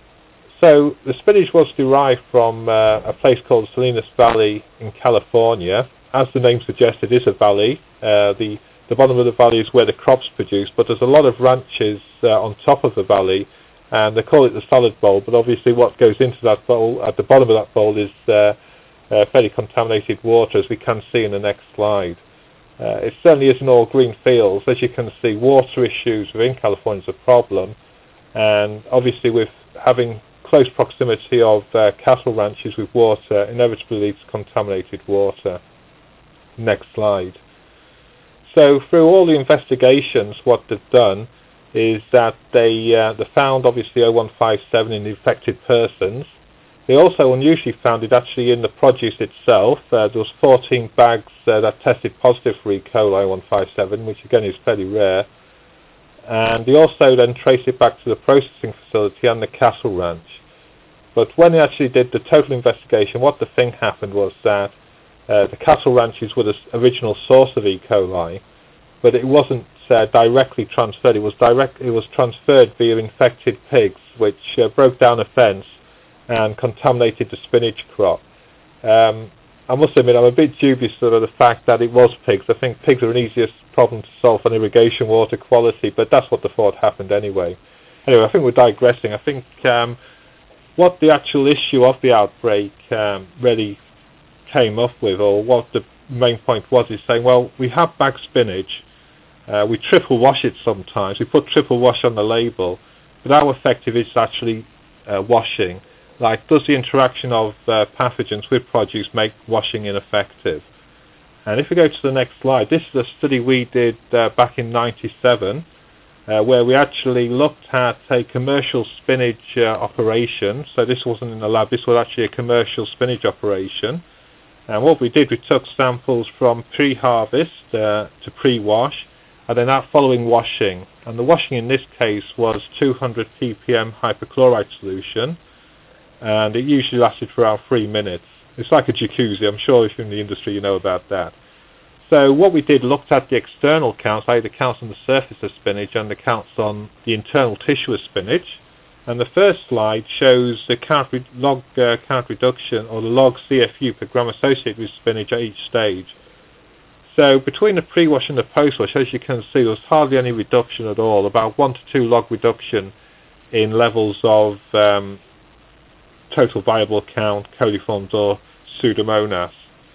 So the spinach was derived from uh, a place called Salinas Valley in California. As the name suggests, it is a valley. Uh, the, the bottom of the valley is where the crops produce, but there's a lot of ranches uh, on top of the valley, and they call it the salad bowl, but obviously what goes into that bowl, at the bottom of that bowl, is uh, uh, fairly contaminated water, as we can see in the next slide. Uh, it certainly isn't all green fields. As you can see, water issues within California is a problem, and obviously with having close proximity of uh, cattle ranches with water inevitably leads to contaminated water. Next slide. So through all the investigations, what they've done is that they, uh, they found obviously O one five seven in the infected persons. They also unusually found it actually in the produce itself. Uh, there was fourteen bags uh, that tested positive for E. coli O one five seven, which again is fairly rare. And they also then traced it back to the processing facility and the Castle Ranch. But when they actually did the total investigation, what the thing happened was that uh, the Castle Ranches were the original source of E. coli, but it wasn't uh, directly transferred. It was direct. It was transferred via infected pigs, which uh, broke down a fence and contaminated the spinach crop. Um, I must admit, I'm a bit dubious of the fact that it was pigs. I think pigs are an easiest problem to solve on irrigation water quality, but that's what they thought happened anyway. Anyway, I think we're digressing. I think um, what the actual issue of the outbreak um, really came up with, or what the main point was, is saying, well, we have bagged spinach, uh, we triple wash it sometimes, we put triple wash on the label, but how effective is actually uh, washing? Like, does the interaction of uh, pathogens with produce make washing ineffective? And if we go to the next slide, this is a study we did uh, back in ninety-seven, uh, where we actually looked at a commercial spinach uh, operation. So this wasn't in the lab, this was actually a commercial spinach operation. And what we did, we took samples from pre-harvest uh, to pre-wash, and then that following washing. And the washing in this case was two hundred p p m hypochlorite solution, and it usually lasted for around three minutes. It's like a jacuzzi. I'm sure if you're in the industry you know about that. So what we did, looked at the external counts, that is the counts on the surface of spinach and the counts on the internal tissue of spinach. And the first slide shows the count re log uh, count reduction, or the log C F U per gram associated with spinach at each stage. So between the pre-wash and the post-wash, as you can see, there was hardly any reduction at all, about one to two log reduction in levels of um, total viable count, coliforms or Pseudomonas.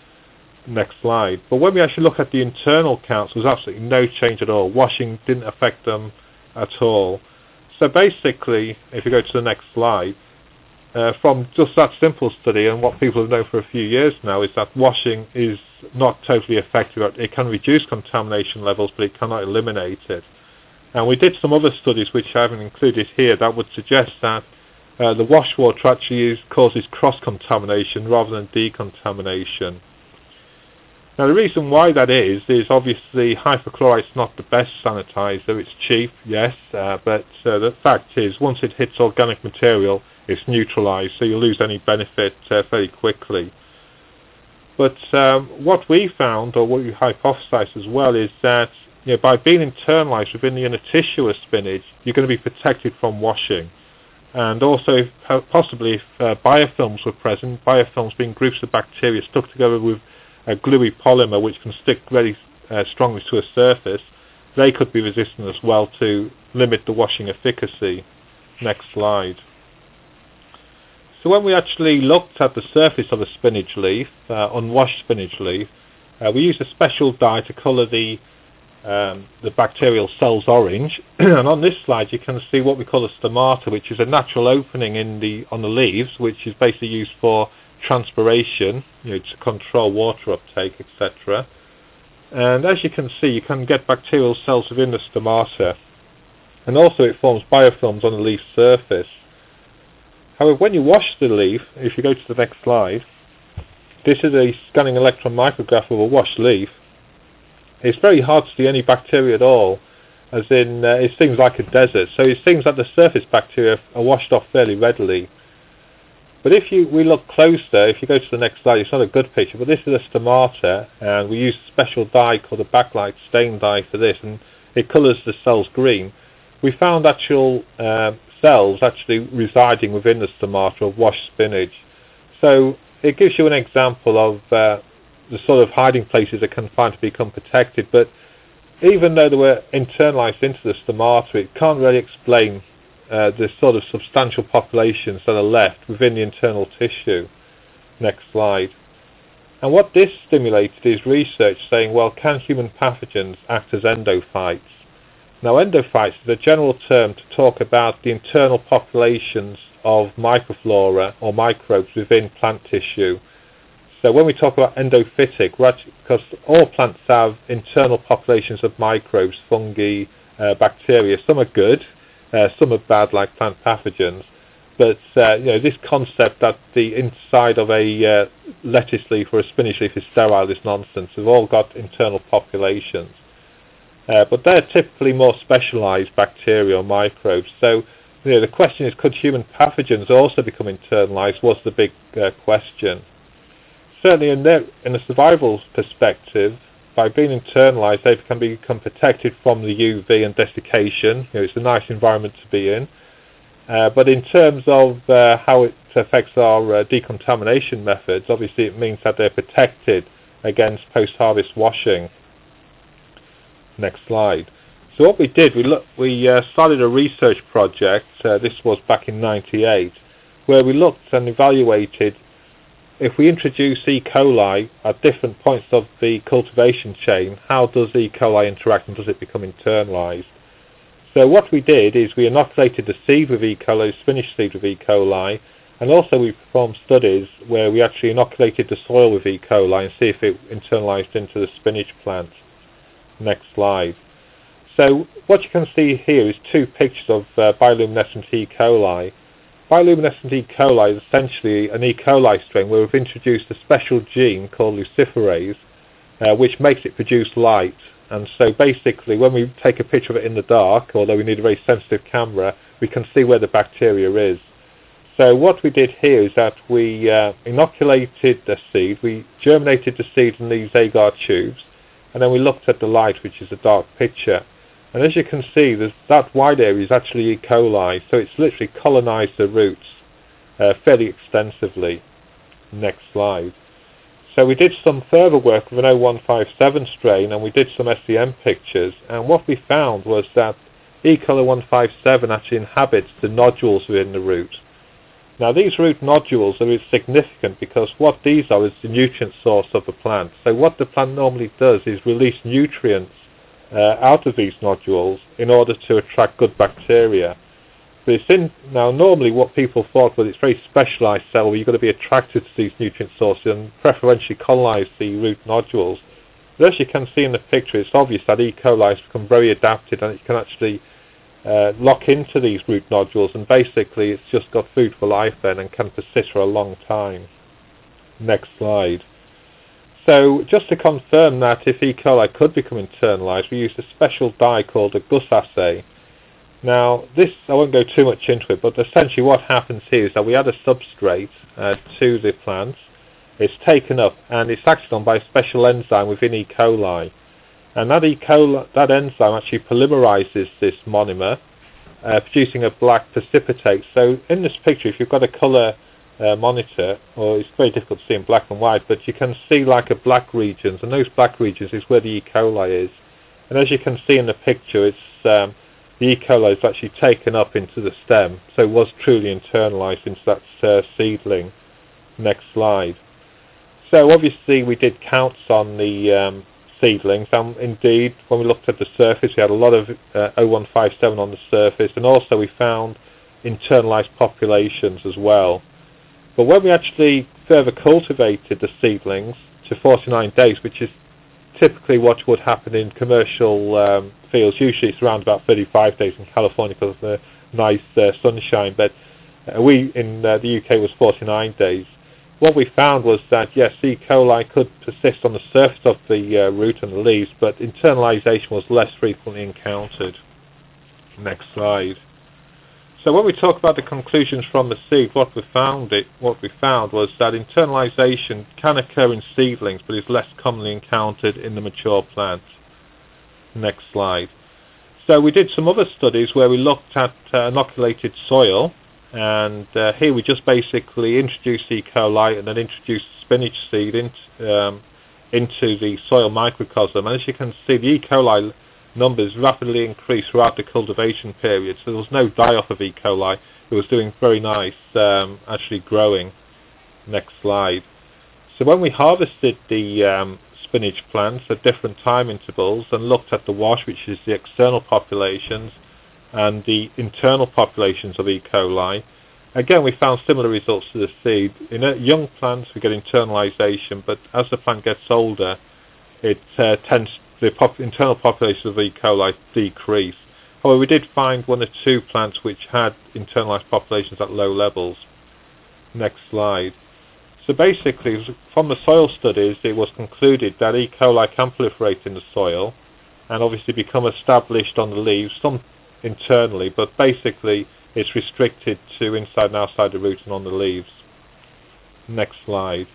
Next slide. But when we actually look at the internal counts, there was absolutely no change at all. Washing didn't affect them at all. So basically, if you go to the next slide, uh, from just that simple study, and what people have known for a few years now, is that washing is not totally effective. It can reduce contamination levels, but it cannot eliminate it. And we did some other studies, which I haven't included here, that would suggest that uh, the wash water actually is, causes cross-contamination rather than decontamination. Now the reason why that is, is obviously hypochlorite's not the best sanitizer. It's cheap, yes, uh, but uh, the fact is, once it hits organic material, it's neutralized, so you lose any benefit uh, very quickly. But um, what we found, or what we hypothesized as well, is that you know, by being internalized within the inner tissue of spinach, you're going to be protected from washing. And also, if, possibly, if uh, biofilms were present, biofilms being groups of bacteria stuck together with a gluey polymer which can stick very uh, strongly to a surface, they could be resistant as well to limit the washing efficacy. Next slide. So when we actually looked at the surface of a spinach leaf, uh, unwashed spinach leaf, uh, we used a special dye to colour the um, the bacterial cells orange. And on this slide you can see what we call a stomata, which is a natural opening in the on the leaves, which is basically used for transpiration, you know, to control water uptake, et cetera. And as you can see, you can get bacterial cells within the stomata, and also it forms biofilms on the leaf surface. However, when you wash the leaf, if you go to the next slide, this is a scanning electron micrograph of a washed leaf. It's very hard to see any bacteria at all, as in uh, it seems like a desert. So it seems that the surface bacteria are washed off fairly readily. But if you we look closer, if you go to the next slide, it's not a good picture, but this is a stomata, and we use a special dye called a backlight stain dye for this, and it colours the cells green. We found actual uh, cells actually residing within the stomata of washed spinach. So it gives you an example of uh, the sort of hiding places that can find to become protected, but even though they were internalized into the stomata, it can't really explain Uh, the sort of substantial populations that are left within the internal tissue. Next slide. And what this stimulated is research saying, well, can human pathogens act as endophytes? Now, endophytes is a general term to talk about the internal populations of microflora or microbes within plant tissue. So So when we talk about endophytic, we're actually, because all plants have internal populations of microbes, fungi, uh, bacteria. Some are good, uh, some are bad, like plant pathogens. But uh, you know, this concept that the inside of a uh, lettuce leaf or a spinach leaf is sterile is nonsense. They've all got internal populations. Uh, but they're typically more specialized bacteria or microbes. So you know, the question is, could human pathogens also become internalized? Was the big uh, question. Certainly in, their, in a survival perspective, by being internalized, they can become protected from the U V and desiccation. You know, it's a nice environment to be in. Uh, but in terms of uh, how it affects our uh, decontamination methods, obviously it means that they're protected against post-harvest washing. Next slide. So what we did, we look, we uh, started a research project, uh, this was back in ninety-eight, where we looked and evaluated if we introduce E. coli at different points of the cultivation chain, how does E. coli interact and does it become internalized? So what we did is we inoculated the seed with E. coli, spinach seed with E. coli, and also we performed studies where we actually inoculated the soil with E. coli and see if it internalized into the spinach plant. Next slide. So what you can see here is two pictures of uh, bioluminescent E. coli. Bioluminescent E. coli is essentially an E. coli strain where we've introduced a special gene called luciferase, uh, which makes it produce light. And so basically when we take a picture of it in the dark, although we need a very sensitive camera, we can see where the bacteria is. So what we did here is that we uh, inoculated the seed, we germinated the seed in these agar tubes, and then we looked at the light, which is a dark picture. And as you can see, there's, that wide area is actually E. coli, so it's literally colonized the roots uh, fairly extensively. Next slide. So we did some further work with an oh one five seven strain, and we did some S E M pictures, and what we found was that E. coli one five seven actually inhabits the nodules within the root. Now these root nodules are significant because what these are is the nutrient source of the plant. So what the plant normally does is release nutrients uh, out of these nodules in order to attract good bacteria. But it's in, now normally what people thought was it's very specialized cell where you've got to be attracted to these nutrient sources and preferentially colonize the root nodules. But as you can see in the picture, it's obvious that E. coli has become very adapted and it can actually uh, lock into these root nodules, and basically it's just got food for life then and can persist for a long time. Next slide. So just to confirm that if E. coli could become internalized, we used a special dye called a Gus assay. Now this, I won't go too much into it, but essentially what happens here is that we add a substrate uh, to the plants, it's taken up and it's acted on by a special enzyme within E. coli. And that, E. coli, that enzyme actually polymerizes this monomer, uh, producing a black precipitate. So in this picture, if you've got a color uh, monitor, or it's very difficult to see in black and white, but you can see like a black regions, and those black regions is where the E. coli is. And as you can see in the picture, it's um, the E. coli is actually taken up into the stem, so it was truly internalized into that uh, seedling. Next slide. So obviously we did counts on the um, seedlings, and indeed when we looked at the surface we had a lot of uh, oh one five seven on the surface, and also we found internalized populations as well. But when we actually further cultivated the seedlings to forty-nine days, which is typically what would happen in commercial um, fields, usually it's around about thirty-five days in California because of the nice uh, sunshine, but uh, we in uh, the U K was forty-nine days. What we found was that yes, E. coli could persist on the surface of the uh, root and the leaves, but internalization was less frequently encountered. Next slide. So when we talk about the conclusions from the seed, what we found it, what we found was that internalization can occur in seedlings, but is less commonly encountered in the mature plant. Next slide. So we did some other studies where we looked at uh, inoculated soil, and uh, here we just basically introduced E. coli and then introduced spinach seed into, um, into the soil microcosm. And as you can see, the E. coli numbers rapidly increased throughout the cultivation period, so there was no die-off of E. coli. It was doing very nice, um, actually growing. Next slide. So when we harvested the um, spinach plants at different time intervals and looked at the wash, which is the external populations, and the internal populations of E. coli, Again, we found similar results to the seed. In young plants, we get internalization, but as the plant gets older, it uh, tends the pop internal population of E. coli decrease. However, we did find one or two plants which had internalized populations at low levels. Next slide. So basically, from the soil studies, it was concluded that E. coli can proliferate in the soil and obviously become established on the leaves, some internally, but basically it's restricted to inside and outside the root and on the leaves. Next slide.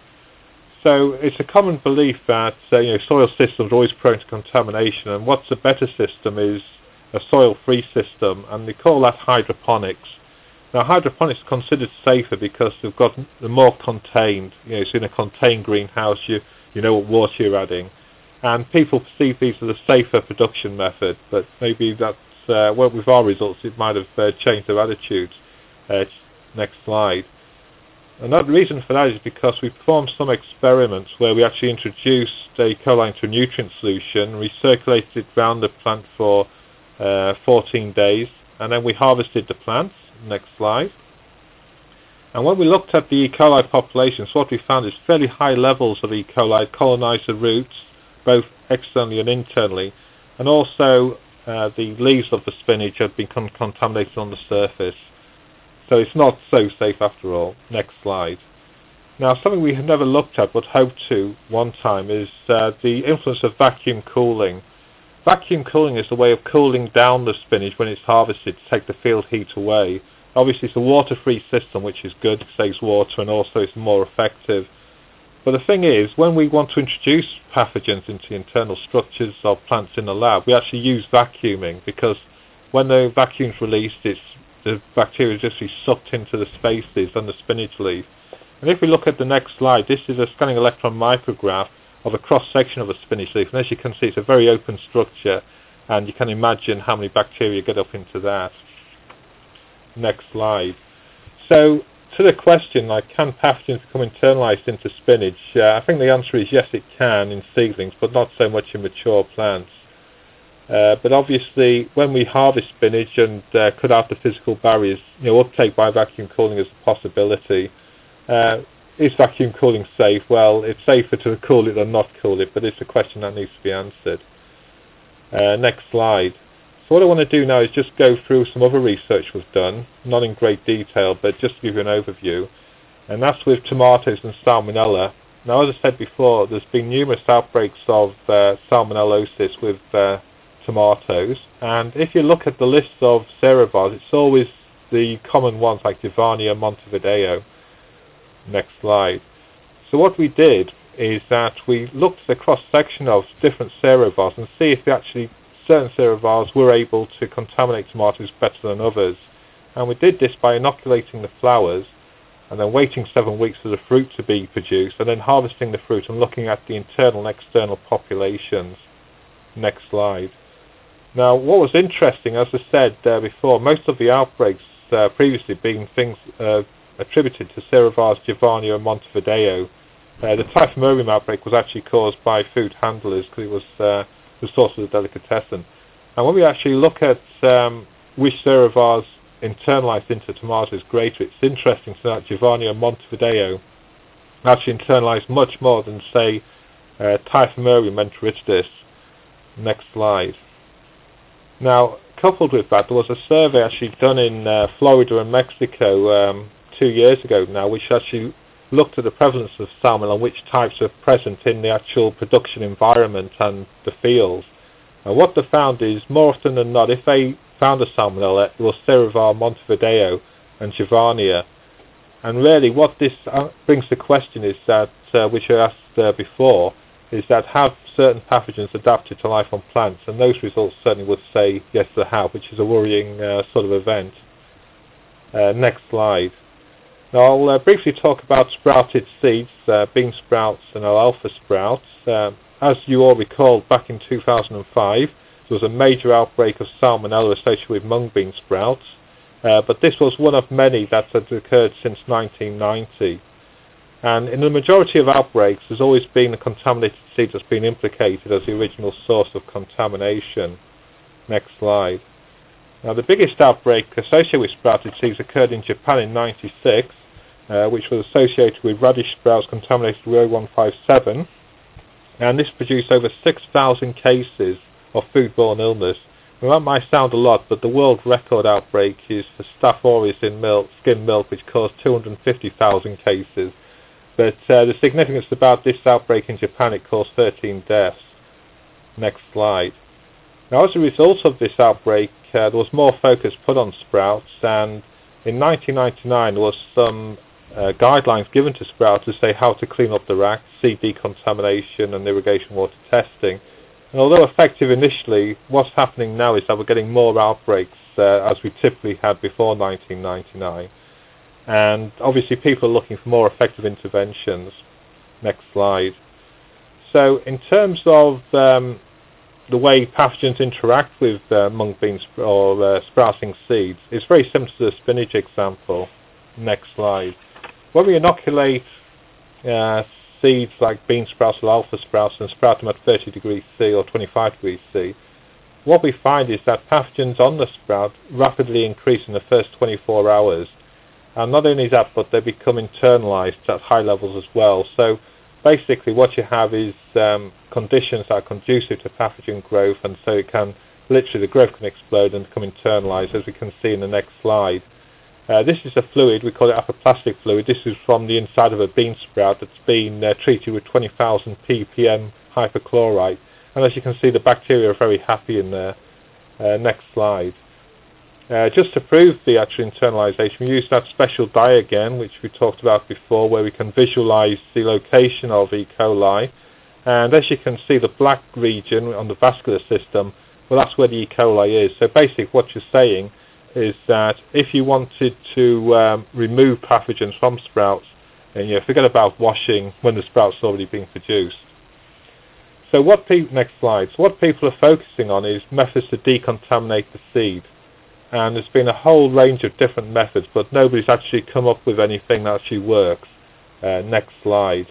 So it's a common belief that uh, you know, soil systems are always prone to contamination, and what's a better system is a soil-free system, and they call that hydroponics. Now, hydroponics is considered safer because they've got the more contained. You know, it's in a contained greenhouse. You you know what water you're adding, and people perceive these as a safer production method. But maybe that's uh, well, with our results, it might have uh, changed their attitudes. Uh, next slide. Another reason for that is because we performed some experiments where we actually introduced E. coli into a nutrient solution, recirculated it around the plant for uh, fourteen days, and then we harvested the plants. Next slide. And when we looked at the E. coli populations, what we found is fairly high levels of E. coli colonized the roots, both externally and internally, and also uh, the leaves of the spinach had become contaminated on the surface. So it's not so safe after all. Next slide. Now, something we have never looked at but hoped to one time is uh, the influence of vacuum cooling. Vacuum cooling is a way of cooling down the spinach when it's harvested to take the field heat away. Obviously it's a water-free system, which is good, saves water, and also it's more effective. But the thing is, when we want to introduce pathogens into the internal structures of plants in the lab, we actually use vacuuming, because when the vacuum's released, it's the bacteria is just sucked into the spaces on the spinach leaf. And if we look at the next slide, this is a scanning electron micrograph of a cross-section of a spinach leaf. And as you can see, it's a very open structure, and you can imagine how many bacteria get up into that. Next slide. So, to the question, like, can pathogens become internalized into spinach? Uh, I think the answer is yes, it can in seedlings, but not so much in mature plants. Uh, but obviously, when we harvest spinach and uh, cut out the physical barriers, you know, uptake by vacuum cooling is a possibility. Uh, is vacuum cooling safe? Well, it's safer to cool it than not cool it, but it's a question that needs to be answered. Uh, next slide. So what I want to do now is just go through some other research we've done, not in great detail, but just to give you an overview. And that's with tomatoes and salmonella. Now, as I said before, there's been numerous outbreaks of uh, salmonellosis with uh, tomatoes, and if you look at the list of cereavars, it's always the common ones like Javanea, Montevideo. Next slide. So what we did is that we looked at the cross-section of different cereavars and see if actually certain cereavars were able to contaminate tomatoes better than others. And we did this by inoculating the flowers and then waiting seven weeks for the fruit to be produced, and then harvesting the fruit and looking at the internal and external populations. Next slide. Now, what was interesting, as I said uh, before, most of the outbreaks uh, previously being things uh, attributed to cereavars Javanea and Montevideo. Uh, the Typhimurium outbreak was actually caused by food handlers because it was uh, the source of the delicatessen. And when we actually look at um, which cereavars internalized into tomatoes greater, it's interesting to know that Javanea and Montevideo actually internalized much more than, say, uh, Typhimurium enteritidis. Next slide. Now, coupled with that, there was a survey actually done in uh, Florida and Mexico um, two years ago now, which actually looked at the prevalence of salmonella and which types are present in the actual production environment and the fields. And what they found is, more often than not, if they found a salmonella, it was Cereavar Montevideo and Javanea. And really, what this uh, brings to question is that, uh, which I asked uh, before, is that have certain pathogens adapted to life on plants? And those results certainly would say yes, they have, which is a worrying uh, sort of event. Uh, next slide. Now I'll uh, briefly talk about sprouted seeds, uh, bean sprouts and alfalfa sprouts. Uh, as you all recall, back in two thousand five, there was a major outbreak of salmonella associated with mung bean sprouts, uh, but this was one of many that had occurred since nineteen ninety. And in the majority of outbreaks, there's always been a contaminated seed that's been implicated as the original source of contamination. Next slide. Now, the biggest outbreak associated with sprouted seeds occurred in Japan in ninety-six, uh, which was associated with radish sprouts contaminated with O one five seven, and this produced over six thousand cases of foodborne illness. Now, that might sound a lot, but the world record outbreak is for Staph aureus in milk, skim milk, which caused two hundred fifty thousand cases. But uh, the significance about this outbreak in Japan, it caused thirteen deaths. Next slide. Now, as a result of this outbreak, uh, there was more focus put on sprouts, and in nineteen ninety-nine there was some uh, guidelines given to sprouts to say how to clean up their act, seed decontamination and irrigation water testing. And although effective initially, what's happening now is that we're getting more outbreaks uh, as we typically had before nineteen ninety-nine. And obviously people are looking for more effective interventions. Next slide. So in terms of um, the way pathogens interact with uh, mung beans or uh, sprouting seeds, it's very similar to the spinach example. Next slide. When we inoculate uh, seeds like bean sprouts or alpha sprouts and sprout them at thirty degrees C or twenty-five degrees C, what we find is that pathogens on the sprout rapidly increase in the first twenty-four hours. And not only that, but they become internalized at high levels as well. So basically what you have is um, conditions that are conducive to pathogen growth, and so it can literally, the growth can explode and become internalized, as we can see in the next slide. Uh, this is a fluid, we call it apoplastic fluid. This is from the inside of a bean sprout that's been uh, treated with twenty thousand p p m hypochlorite. And as you can see, the bacteria are very happy in there. Uh, next slide. Uh, just to prove the actual internalization, we use that special dye again, which we talked about before, where we can visualize the location of E. coli. And as you can see, the black region on the vascular system, well, that's where the E. coli is. So basically what you're saying is that if you wanted to um, remove pathogens from sprouts, and you know, forget about washing when the sprout's already being produced. So what people, next slide. So what people are focusing on is methods to decontaminate the seed. And there's been a whole range of different methods, but nobody's actually come up with anything that actually works. Uh, next slide.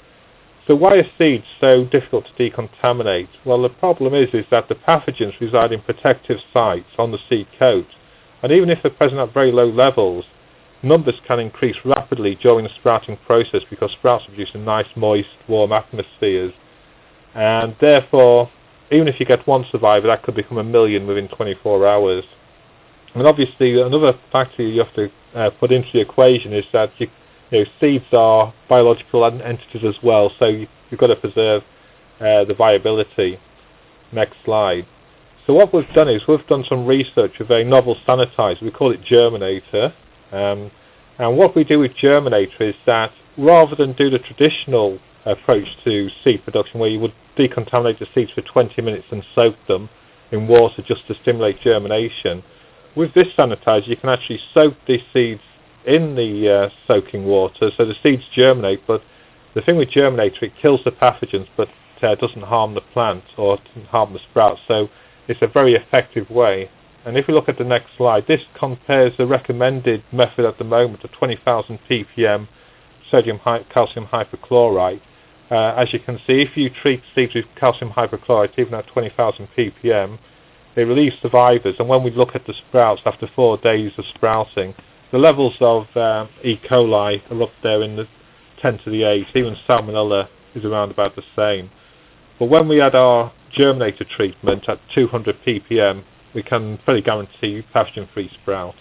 So why are seeds so difficult to decontaminate? Well, the problem is, is that the pathogens reside in protective sites on the seed coat. And even if they're present at very low levels, numbers can increase rapidly during the sprouting process because sprouts produce in nice, moist, warm atmospheres. And therefore, even if you get one survivor, that could become a million within twenty-four hours. And obviously, another factor you have to uh, put into the equation is that you, you know, seeds are biological entities as well, so you, you've got to preserve uh, the viability. Next slide. So what we've done is we've done some research with a novel sanitizer. We call it Germinator. Um, and what we do with Germinator is that rather than do the traditional approach to seed production, where you would decontaminate the seeds for twenty minutes and soak them in water just to stimulate germination, with this sanitizer you can actually soak these seeds in the uh, soaking water, so the seeds germinate. But the thing with Germinator, it kills the pathogens, but uh, doesn't harm the plant or doesn't harm the sprout. So it's a very effective way. And if we look at the next slide, this compares the recommended method at the moment of twenty thousand p p m sodium hy calcium hypochlorite. Uh, as you can see, if you treat seeds with calcium hypochlorite, even at twenty thousand p p m, it relieves survivors. And when we look at the sprouts after four days of sprouting, the levels of uh, E. coli are up there in the ten to the eight. Even Salmonella is around about the same. But when we add our Germinator treatment at two hundred p p m, we can fairly guarantee pathogen-free sprouts.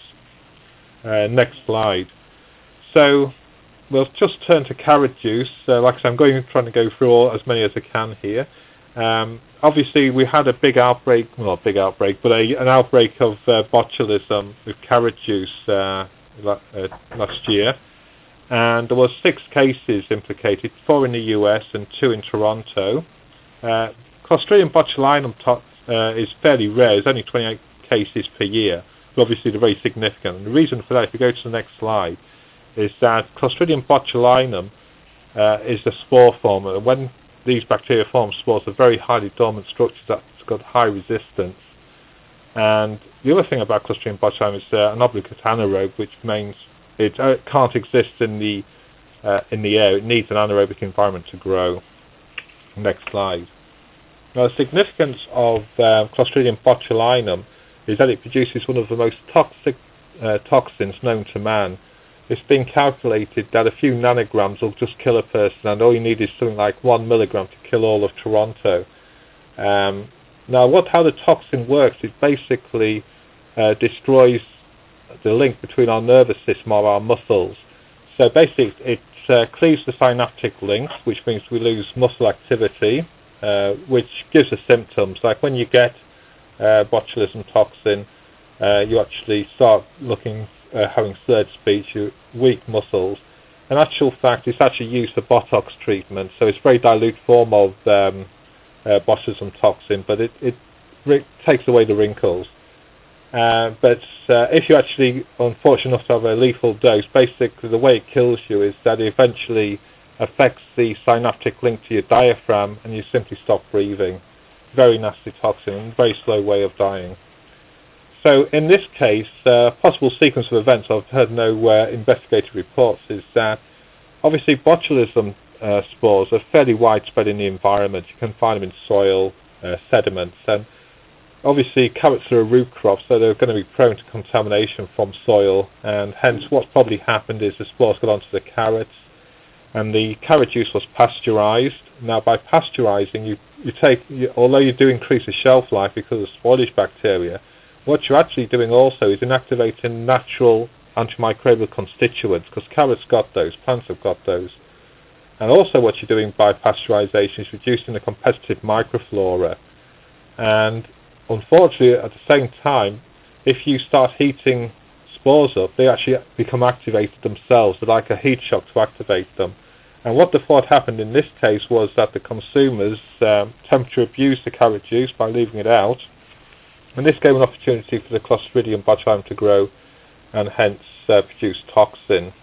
Uh, next slide. So we'll just turn to carrot juice. Uh, like I said, I'm going trying to go through all, as many as I can here. Um, obviously, we had a big outbreak, well, not a big outbreak, but a, an outbreak of uh, botulism with carrot juice uh, la uh, last year. And there were six cases implicated, four in the U S and two in Toronto. Uh, Clostridium botulinum uh, is fairly rare. There's only twenty-eight cases per year, but obviously they're very significant. And the reason for that, if you go to the next slide, is that Clostridium botulinum uh, is the spore former. When these bacteria form spores, are very highly dormant structures that's got high resistance. And the other thing about Clostridium botulinum is uh, an obligate anaerobe, which means it uh, can't exist in the uh, in the air. It needs an anaerobic environment to grow. Next slide. Now, the significance of uh, Clostridium botulinum is that it produces one of the most toxic uh, toxins known to man. It's been calculated that a few nanograms will just kill a person, and all you need is something like one milligram to kill all of Toronto. Um, now, what how the toxin works is basically uh, destroys the link between our nervous system or our muscles. So basically, it uh, cleaves the synaptic links, which means we lose muscle activity, uh, which gives us symptoms like when you get uh, botulism toxin, uh, you actually start looking. Uh, having slurred speech, you weak muscles. In actual fact, it's actually used for Botox treatment, so it's a very dilute form of um, uh, botulism toxin, but it, it re- takes away the wrinkles. Uh, but uh, if you actually, unfortunate enough to have a lethal dose, basically the way it kills you is that it eventually affects the synaptic link to your diaphragm, and you simply stop breathing. Very nasty toxin, and a very slow way of dying. So in this case, a uh, possible sequence of events, I've heard no uh, investigative reports, is that obviously botulism uh, spores are fairly widespread in the environment. You can find them in soil, uh, sediments, and obviously carrots are a root crop, so they're going to be prone to contamination from soil, and hence what's probably happened is the spores got onto the carrots, and the carrot juice was pasteurized. Now by pasteurizing, you, you take, you, although you do increase the shelf life because of spoilage bacteria, what you're actually doing also is inactivating natural antimicrobial constituents, because carrots got those, plants have got those. And also what you're doing by pasteurization is reducing the competitive microflora. And unfortunately, at the same time, if you start heating spores up, they actually become activated themselves. They're like a heat shock to activate them. And what they thought happened in this case was that the consumers um, temperature abused the carrot juice by leaving it out. And this gave an opportunity for the Clostridium botulinum to grow and hence uh, produce toxin.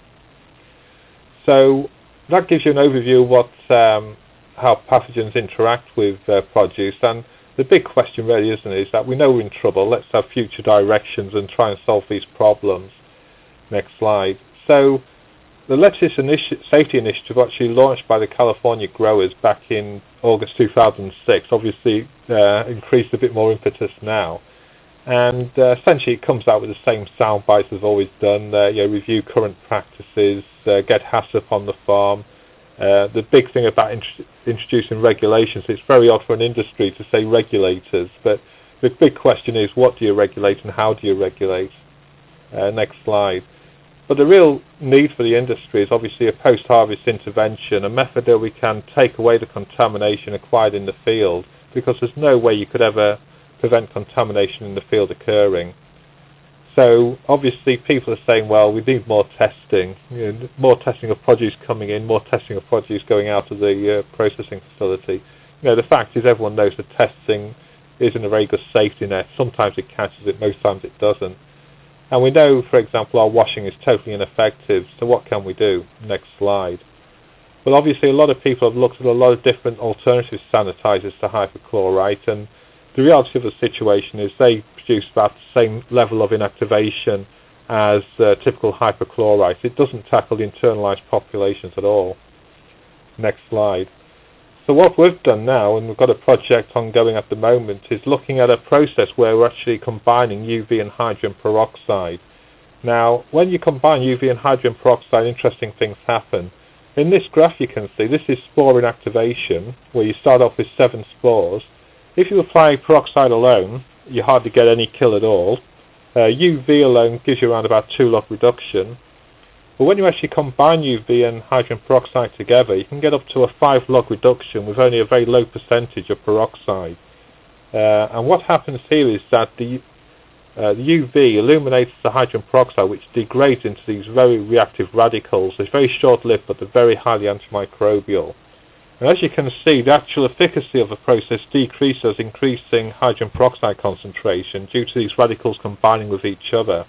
So that gives you an overview of what, um, how pathogens interact with uh, produce. And the big question really, isn't it, is that we know we're in trouble. Let's have future directions and try and solve these problems. Next slide. So the Lettuce Initi- Safety Initiative was actually launched by the California growers back in August two thousand six, obviously uh, increased a bit more impetus now. And uh, essentially it comes out with the same sound bites as always done. Uh, you know, review current practices, uh, get HACCP on the farm. Uh, the big thing about int- introducing regulations, it's very odd for an industry to say regulators, but the big question is what do you regulate and how do you regulate? Uh, next slide. But the real need for the industry is obviously a post-harvest intervention, a method that we can take away the contamination acquired in the field, because there's no way you could ever prevent contamination in the field occurring. So obviously people are saying, well, we need more testing, you know, more testing of produce coming in, more testing of produce going out of the uh, processing facility. You know, the fact is everyone knows that testing isn't a very good safety net. Sometimes it catches it, most times it doesn't. And we know, for example, our washing is totally ineffective, so what can we do? Next slide. Well, obviously a lot of people have looked at a lot of different alternative sanitizers to hypochlorite, and the reality of the situation is they produce about the same level of inactivation as uh, typical hypochlorite. It doesn't tackle the internalized populations at all. Next slide. So what we've done now, and we've got a project ongoing at the moment, is looking at a process where we're actually combining U V and hydrogen peroxide. Now, when you combine U V and hydrogen peroxide, interesting things happen. In this graph you can see, this is spore inactivation, where you start off with seven spores. If you apply peroxide alone, you hardly get any kill at all. Uh, U V alone gives you around about two log reduction. But when you actually combine U V and hydrogen peroxide together, you can get up to a five log reduction with only a very low percentage of peroxide. Uh, and what happens here is that the, uh, the U V illuminates the hydrogen peroxide, which degrades into these very reactive radicals. It's very short-lived, but they're very highly antimicrobial. And as you can see, the actual efficacy of the process decreases, increasing hydrogen peroxide concentration due to these radicals combining with each other.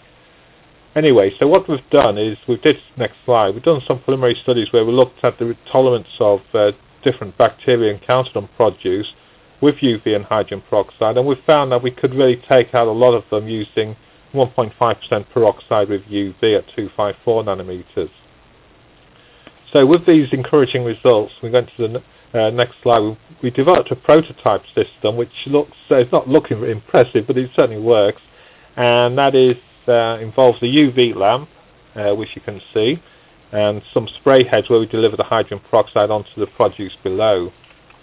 Anyway, so what we've done is, we've did, next slide, we've done some preliminary studies where we looked at the tolerance of uh, different bacteria encountered on produce with U V and hydrogen peroxide, and we've found that we could really take out a lot of them using one point five percent peroxide with U V at two fifty-four nanometers. So with these encouraging results, we went to the Uh, next slide. We, we developed a prototype system which looks, uh, it's not looking impressive, but it certainly works. And that is uh, involves a U V lamp, uh, which you can see, and some spray heads where we deliver the hydrogen peroxide onto the produce below.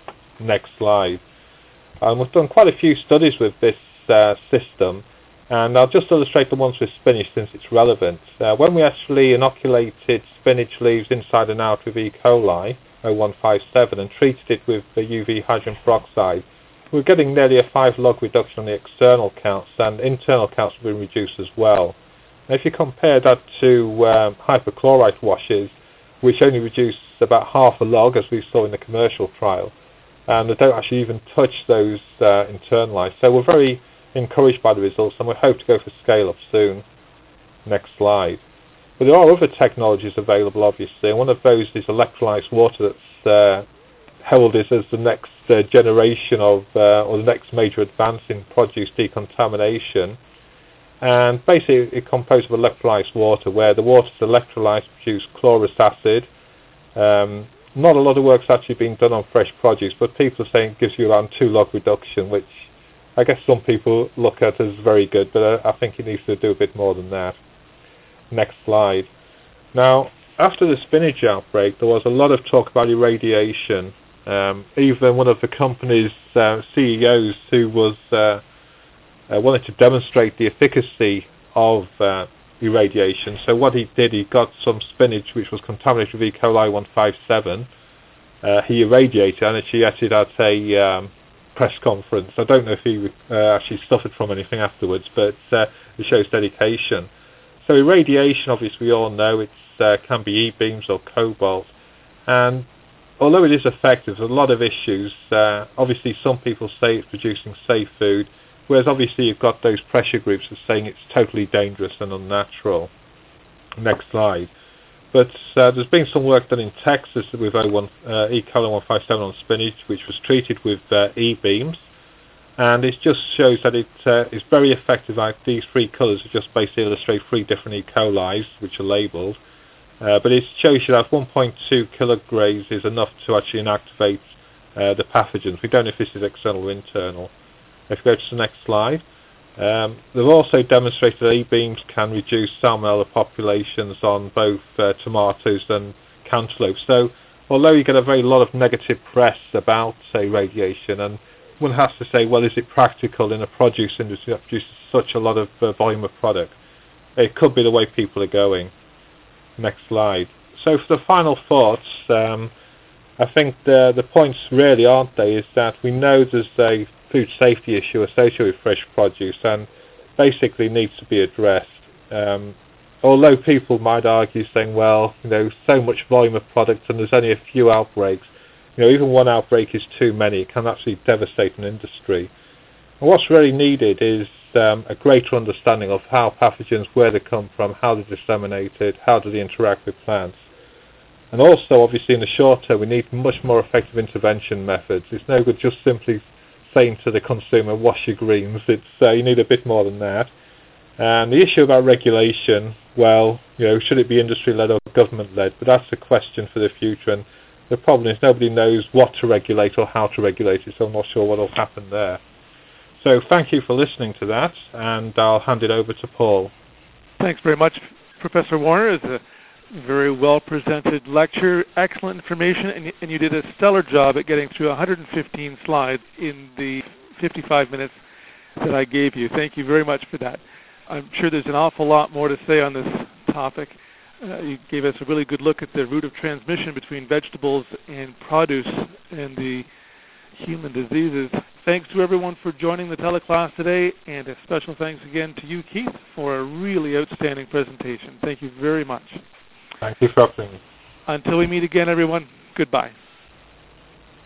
Next slide. Um, we've done quite a few studies with this uh, system, and I'll just illustrate the ones with spinach since it's relevant. Uh, when we actually inoculated spinach leaves inside and out with E. coli oh one five seven and treated it with the U V hydrogen peroxide, we're getting nearly a five log reduction on the external counts, and internal counts have been reduced as well. Now, if you compare that to um, hypochlorite washes, which only reduce about half a log, as we saw in the commercial trial, and they don't actually even touch those uh, internalized. So we're very encouraged by the results, and we hope to go for scale-up soon. Next slide. But there are other technologies available, obviously, and one of those is electrolyzed water that's uh, heralded as the next uh, generation of, uh, or the next major advance in produce decontamination. And basically it's composed of electrolyzed water, where the water is electrolyzed to produce chlorous acid. Um, not a lot of work's actually been done on fresh produce, but people are saying it gives you around two log reduction, which I guess some people look at as very good, but uh, I think it needs to do a bit more than that. Next slide. Now, after the spinach outbreak, there was a lot of talk about irradiation. Um, even one of the company's uh, C E Os who was uh, uh, wanted to demonstrate the efficacy of uh, irradiation. So what he did, he got some spinach which was contaminated with E. coli one five seven. Uh, he irradiated and actually acted at a um, press conference. I don't know if he uh, actually suffered from anything afterwards, but uh, it shows dedication. So irradiation, obviously we all know, it uh, can be E-beams or cobalt, and although it is effective, there's a lot of issues. Uh, obviously some people say it's producing safe food, whereas obviously you've got those pressure groups that are saying it's totally dangerous and unnatural. Next slide. But uh, there's been some work done in Texas with oh one, uh, E. coli one five seven on spinach, which was treated with uh, E-beams, and it just shows that it uh, is very effective. Like these three colours just basically illustrate three different E. colis, which are labelled, uh, but it shows you that one point two kilograms is enough to actually inactivate uh, the pathogens. We don't know if this is external or internal. If we go to the next slide. Um, they've also demonstrated that E-beams can reduce salmonella populations on both uh, tomatoes and cantaloupe. So although you get a very lot of negative press about, say, radiation, and one has to say, well, is it practical in a produce industry that produces such a lot of uh, volume of product? It could be the way people are going. Next slide. So for the final thoughts, um, I think the, the points really, aren't they, is that we know there's a food safety issue associated with fresh produce and basically needs to be addressed. Um, although people might argue saying, well, you know, so much volume of product and there's only a few outbreaks, you know, even one outbreak is too many. It can actually devastate an industry. And what's really needed is um, a greater understanding of how pathogens, where they come from, how they're disseminated, how do they interact with plants. And also, obviously, in the short term, we need much more effective intervention methods. It's no good just simply saying to the consumer, wash your greens. It's uh, you need a bit more than that. And the issue about regulation, well, you know, should it be industry-led or government-led? But that's a question for the future. And the problem is nobody knows what to regulate or how to regulate it, so I'm not sure what will happen there. So thank you for listening to that, and I'll hand it over to Paul. Thanks very much, Professor Warner. It's a very well-presented lecture, excellent information, and, and you did a stellar job at getting through one hundred fifteen slides in the fifty-five minutes that I gave you. Thank you very much for that. I'm sure there's an awful lot more to say on this topic. Uh, you gave us a really good look at the route of transmission between vegetables and produce and the human diseases. Thanks to everyone for joining the teleclass today, and a special thanks again to you, Keith, for a really outstanding presentation. Thank you very much. Thank you for having me. Until we meet again, everyone, goodbye.